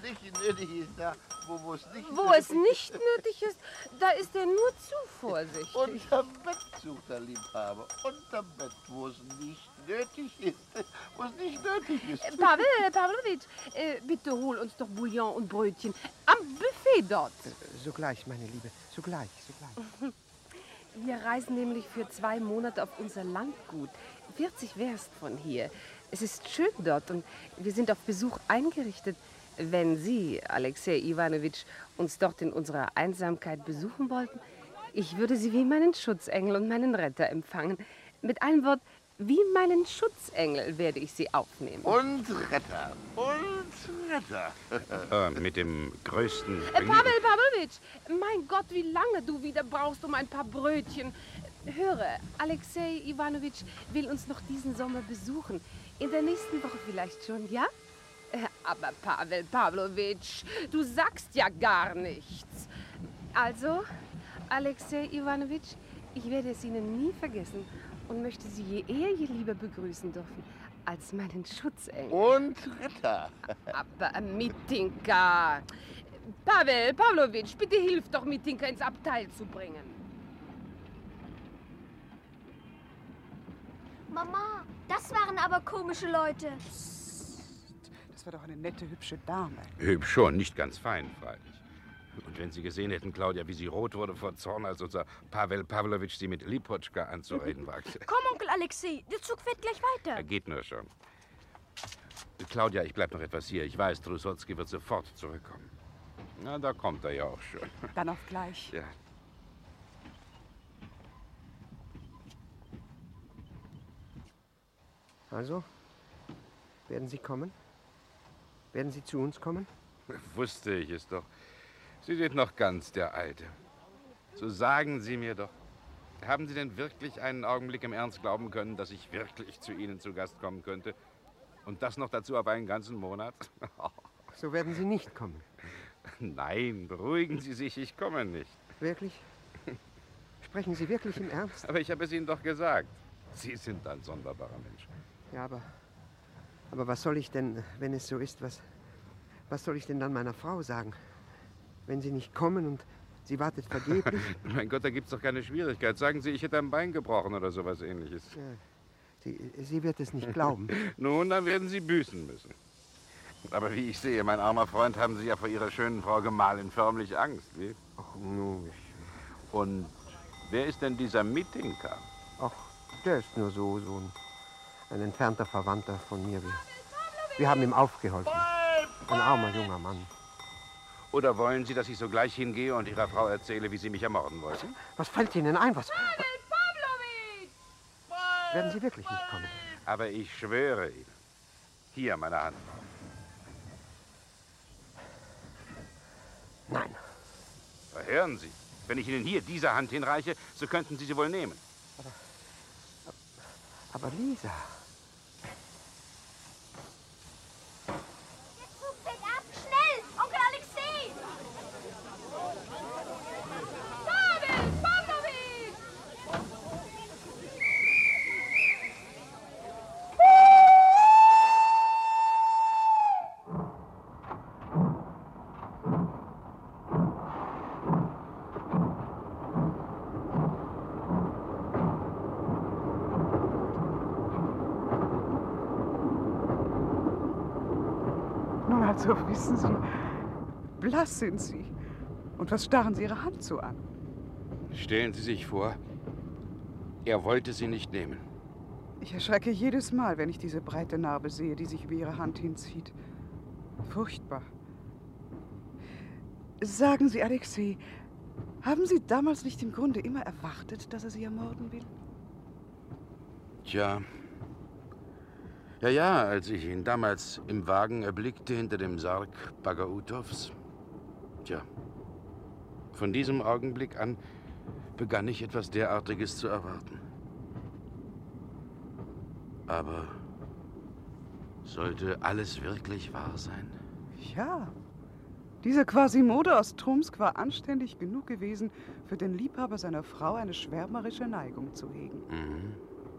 Wo es nicht nötig ist, da ist er nur zu vorsichtig. Unterm Bett sucht der Liebhaber. Unterm Bett, wo es nicht nötig ist. Wo es nicht nötig ist. Pavel Pawlowitsch, bitte hol uns doch Bouillon und Brötchen. Am Buffet dort. Sogleich, meine Liebe, sogleich. Wir reisen nämlich für 2 Monate auf unser Landgut. 40 Werst von hier. Es ist schön dort und wir sind auf Besuch eingerichtet. Wenn Sie, Alexei Iwanowitsch, uns dort in unserer Einsamkeit besuchen wollten, ich würde Sie wie meinen Schutzengel und meinen Retter empfangen. Mit einem Wort, wie meinen Schutzengel werde ich Sie aufnehmen. Und Retter. Und Retter. Mit dem größten... Pavel Pawlowitsch, mein Gott, wie lange du wieder brauchst um ein paar Brötchen. Höre, Alexei Iwanowitsch will uns noch diesen Sommer besuchen. In der nächsten Woche vielleicht schon, ja? Aber Pavel Pawlowitsch, du sagst ja gar nichts. Also, Alexei Iwanowitsch, ich werde es Ihnen nie vergessen und möchte Sie je eher, je lieber begrüßen dürfen als meinen Schutzengel. Und Retter. Aber Mitinka, Pavel Pawlowitsch, bitte hilf doch Mitinka ins Abteil zu bringen. Mama, das waren aber komische Leute. Das war doch eine nette, hübsche Dame. Hübsch schon, nicht ganz fein, freilich. Und wenn Sie gesehen hätten, Claudia, wie sie rot wurde vor Zorn, als unser Pavel Pawlowitsch sie mit Lipotschka anzureden wagte. Komm, Onkel Alexei, der Zug fährt gleich weiter. Er geht nur schon. Claudia, ich bleib noch etwas hier. Ich weiß, Trusocki wird sofort zurückkommen. Na, da kommt er ja auch schon. Dann auf gleich. Ja. Also, werden Sie kommen? Werden Sie zu uns kommen? Wusste ich es doch. Sie sind noch ganz der Alte. So sagen Sie mir doch, haben Sie denn wirklich einen Augenblick im Ernst glauben können, dass ich wirklich zu Ihnen zu Gast kommen könnte? Und das noch dazu auf einen ganzen Monat? So werden Sie nicht kommen. Nein, beruhigen Sie sich, ich komme nicht. Wirklich? Sprechen Sie wirklich im Ernst? Aber ich habe es Ihnen doch gesagt. Sie sind ein sonderbarer Mensch. Ja, aber was soll ich denn, wenn es so ist, was soll ich denn dann meiner Frau sagen? Wenn Sie nicht kommen und sie wartet vergeblich? Mein Gott, da gibt's doch keine Schwierigkeit. Sagen Sie, ich hätte ein Bein gebrochen oder sowas Ähnliches. Ja, sie wird es nicht glauben. Nun, dann werden Sie büßen müssen. Aber wie ich sehe, mein armer Freund, haben Sie ja vor Ihrer schönen Frau Gemahlin förmlich Angst, wie? Ach, nun. Und wer ist denn dieser Mitinka? Ach, der ist nur so ein entfernter Verwandter von mir. Wir haben ihm aufgeholfen. Ein armer junger Mann. Oder wollen Sie, dass ich sogleich hingehe und Ihrer Frau erzähle, wie Sie mich ermorden wollten? Was fällt Ihnen ein? Werden Sie wirklich nicht kommen? Aber ich schwöre Ihnen. Hier, meine Hand. Nein. Hören Sie, wenn ich Ihnen hier diese Hand hinreiche, so könnten Sie sie wohl nehmen. Aber Lisa... Also wissen Sie, blass sind Sie. Und was starren Sie Ihre Hand so an? Stellen Sie sich vor, er wollte sie nicht nehmen. Ich erschrecke jedes Mal, wenn ich diese breite Narbe sehe, die sich über Ihre Hand hinzieht. Furchtbar. Sagen Sie, Alexei, haben Sie damals nicht im Grunde immer erwartet, dass er Sie ermorden will? Tja. Ja, als ich ihn damals im Wagen erblickte hinter dem Sarg Bagautovs. Tja, von diesem Augenblick an begann ich etwas derartiges zu erwarten. Aber sollte alles wirklich wahr sein? Ja. Dieser Quasimodo aus Trumsk war anständig genug gewesen, für den Liebhaber seiner Frau eine schwärmerische Neigung zu hegen. Mhm.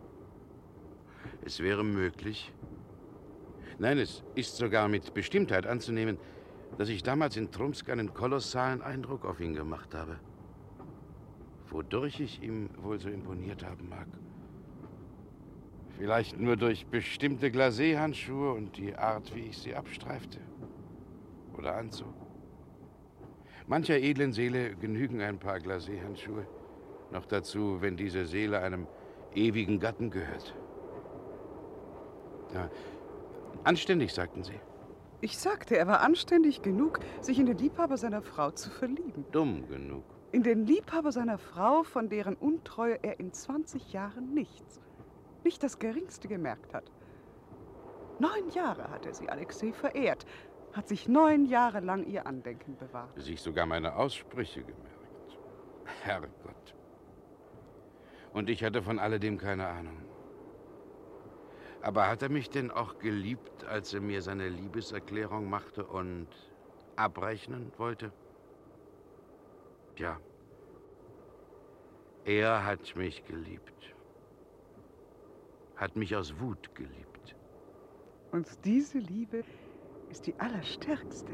Es wäre möglich, nein, es ist sogar mit Bestimmtheit anzunehmen, dass ich damals in Trumsk einen kolossalen Eindruck auf ihn gemacht habe. Wodurch ich ihm wohl so imponiert haben mag. Vielleicht nur durch bestimmte Glacé-Handschuhe und die Art, wie ich sie abstreifte oder anzog. Mancher edlen Seele genügen ein paar Glacé-Handschuhe. Noch dazu, wenn diese Seele einem ewigen Gatten gehört. Ja, anständig, sagten Sie. Ich sagte, er war anständig genug, sich in den Liebhaber seiner Frau zu verlieben. Dumm genug. In den Liebhaber seiner Frau, von deren Untreue er in 20 Jahren nichts, nicht das Geringste gemerkt hat. 9 Jahre hat er sie, Alexei, verehrt, hat sich 9 Jahre lang ihr Andenken bewahrt. Sich sogar meine Aussprüche gemerkt. Herrgott. Und ich hatte von alledem keine Ahnung. Aber hat er mich denn auch geliebt, als er mir seine Liebeserklärung machte und abrechnen wollte? Ja. Er hat mich geliebt. Hat mich aus Wut geliebt. Und diese Liebe ist die allerstärkste.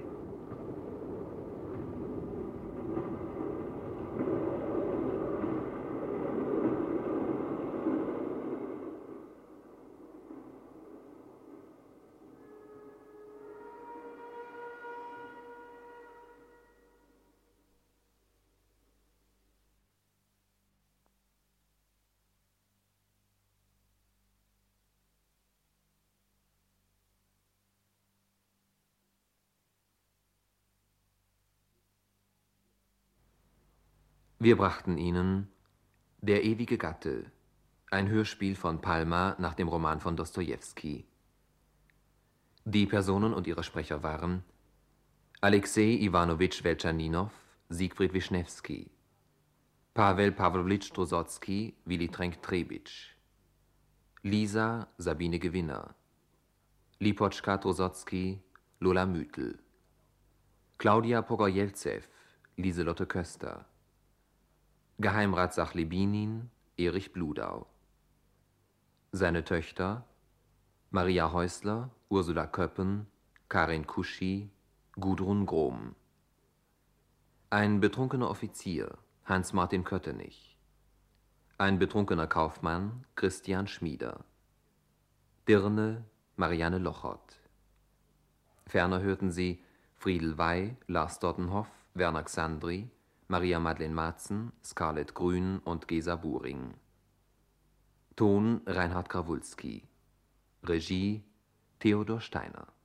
Wir brachten Ihnen Der ewige Gatte, ein Hörspiel von Palma nach dem Roman von Dostojewski. Die Personen und ihre Sprecher waren Alexei Iwanowitsch Weltschaninow, Siegfried Wischnewski, Pawel Pawlowitsch Trosocki, Willy Trenk-Trebitsch, Lisa Sabine Gewinner, Lipoczka Trosocki, Lola Müthl, Claudia Pogojelzew, Lieselotte Köster, Geheimrat Sachlebinin, Erich Bludau. Seine Töchter Maria Häusler, Ursula Köppen, Karin Kuschi, Gudrun Grom. Ein betrunkener Offizier, Hans-Martin Köttenich. Ein betrunkener Kaufmann, Christian Schmieder. Dirne, Marianne Lochert. Ferner hörten sie Friedel Wey, Lars Dottenhoff, Werner Xandri, Maria Madeleine Maatzen, Scarlett Grün und Gesa Buring. Ton Reinhard Krawulski. Regie Theodor Steiner.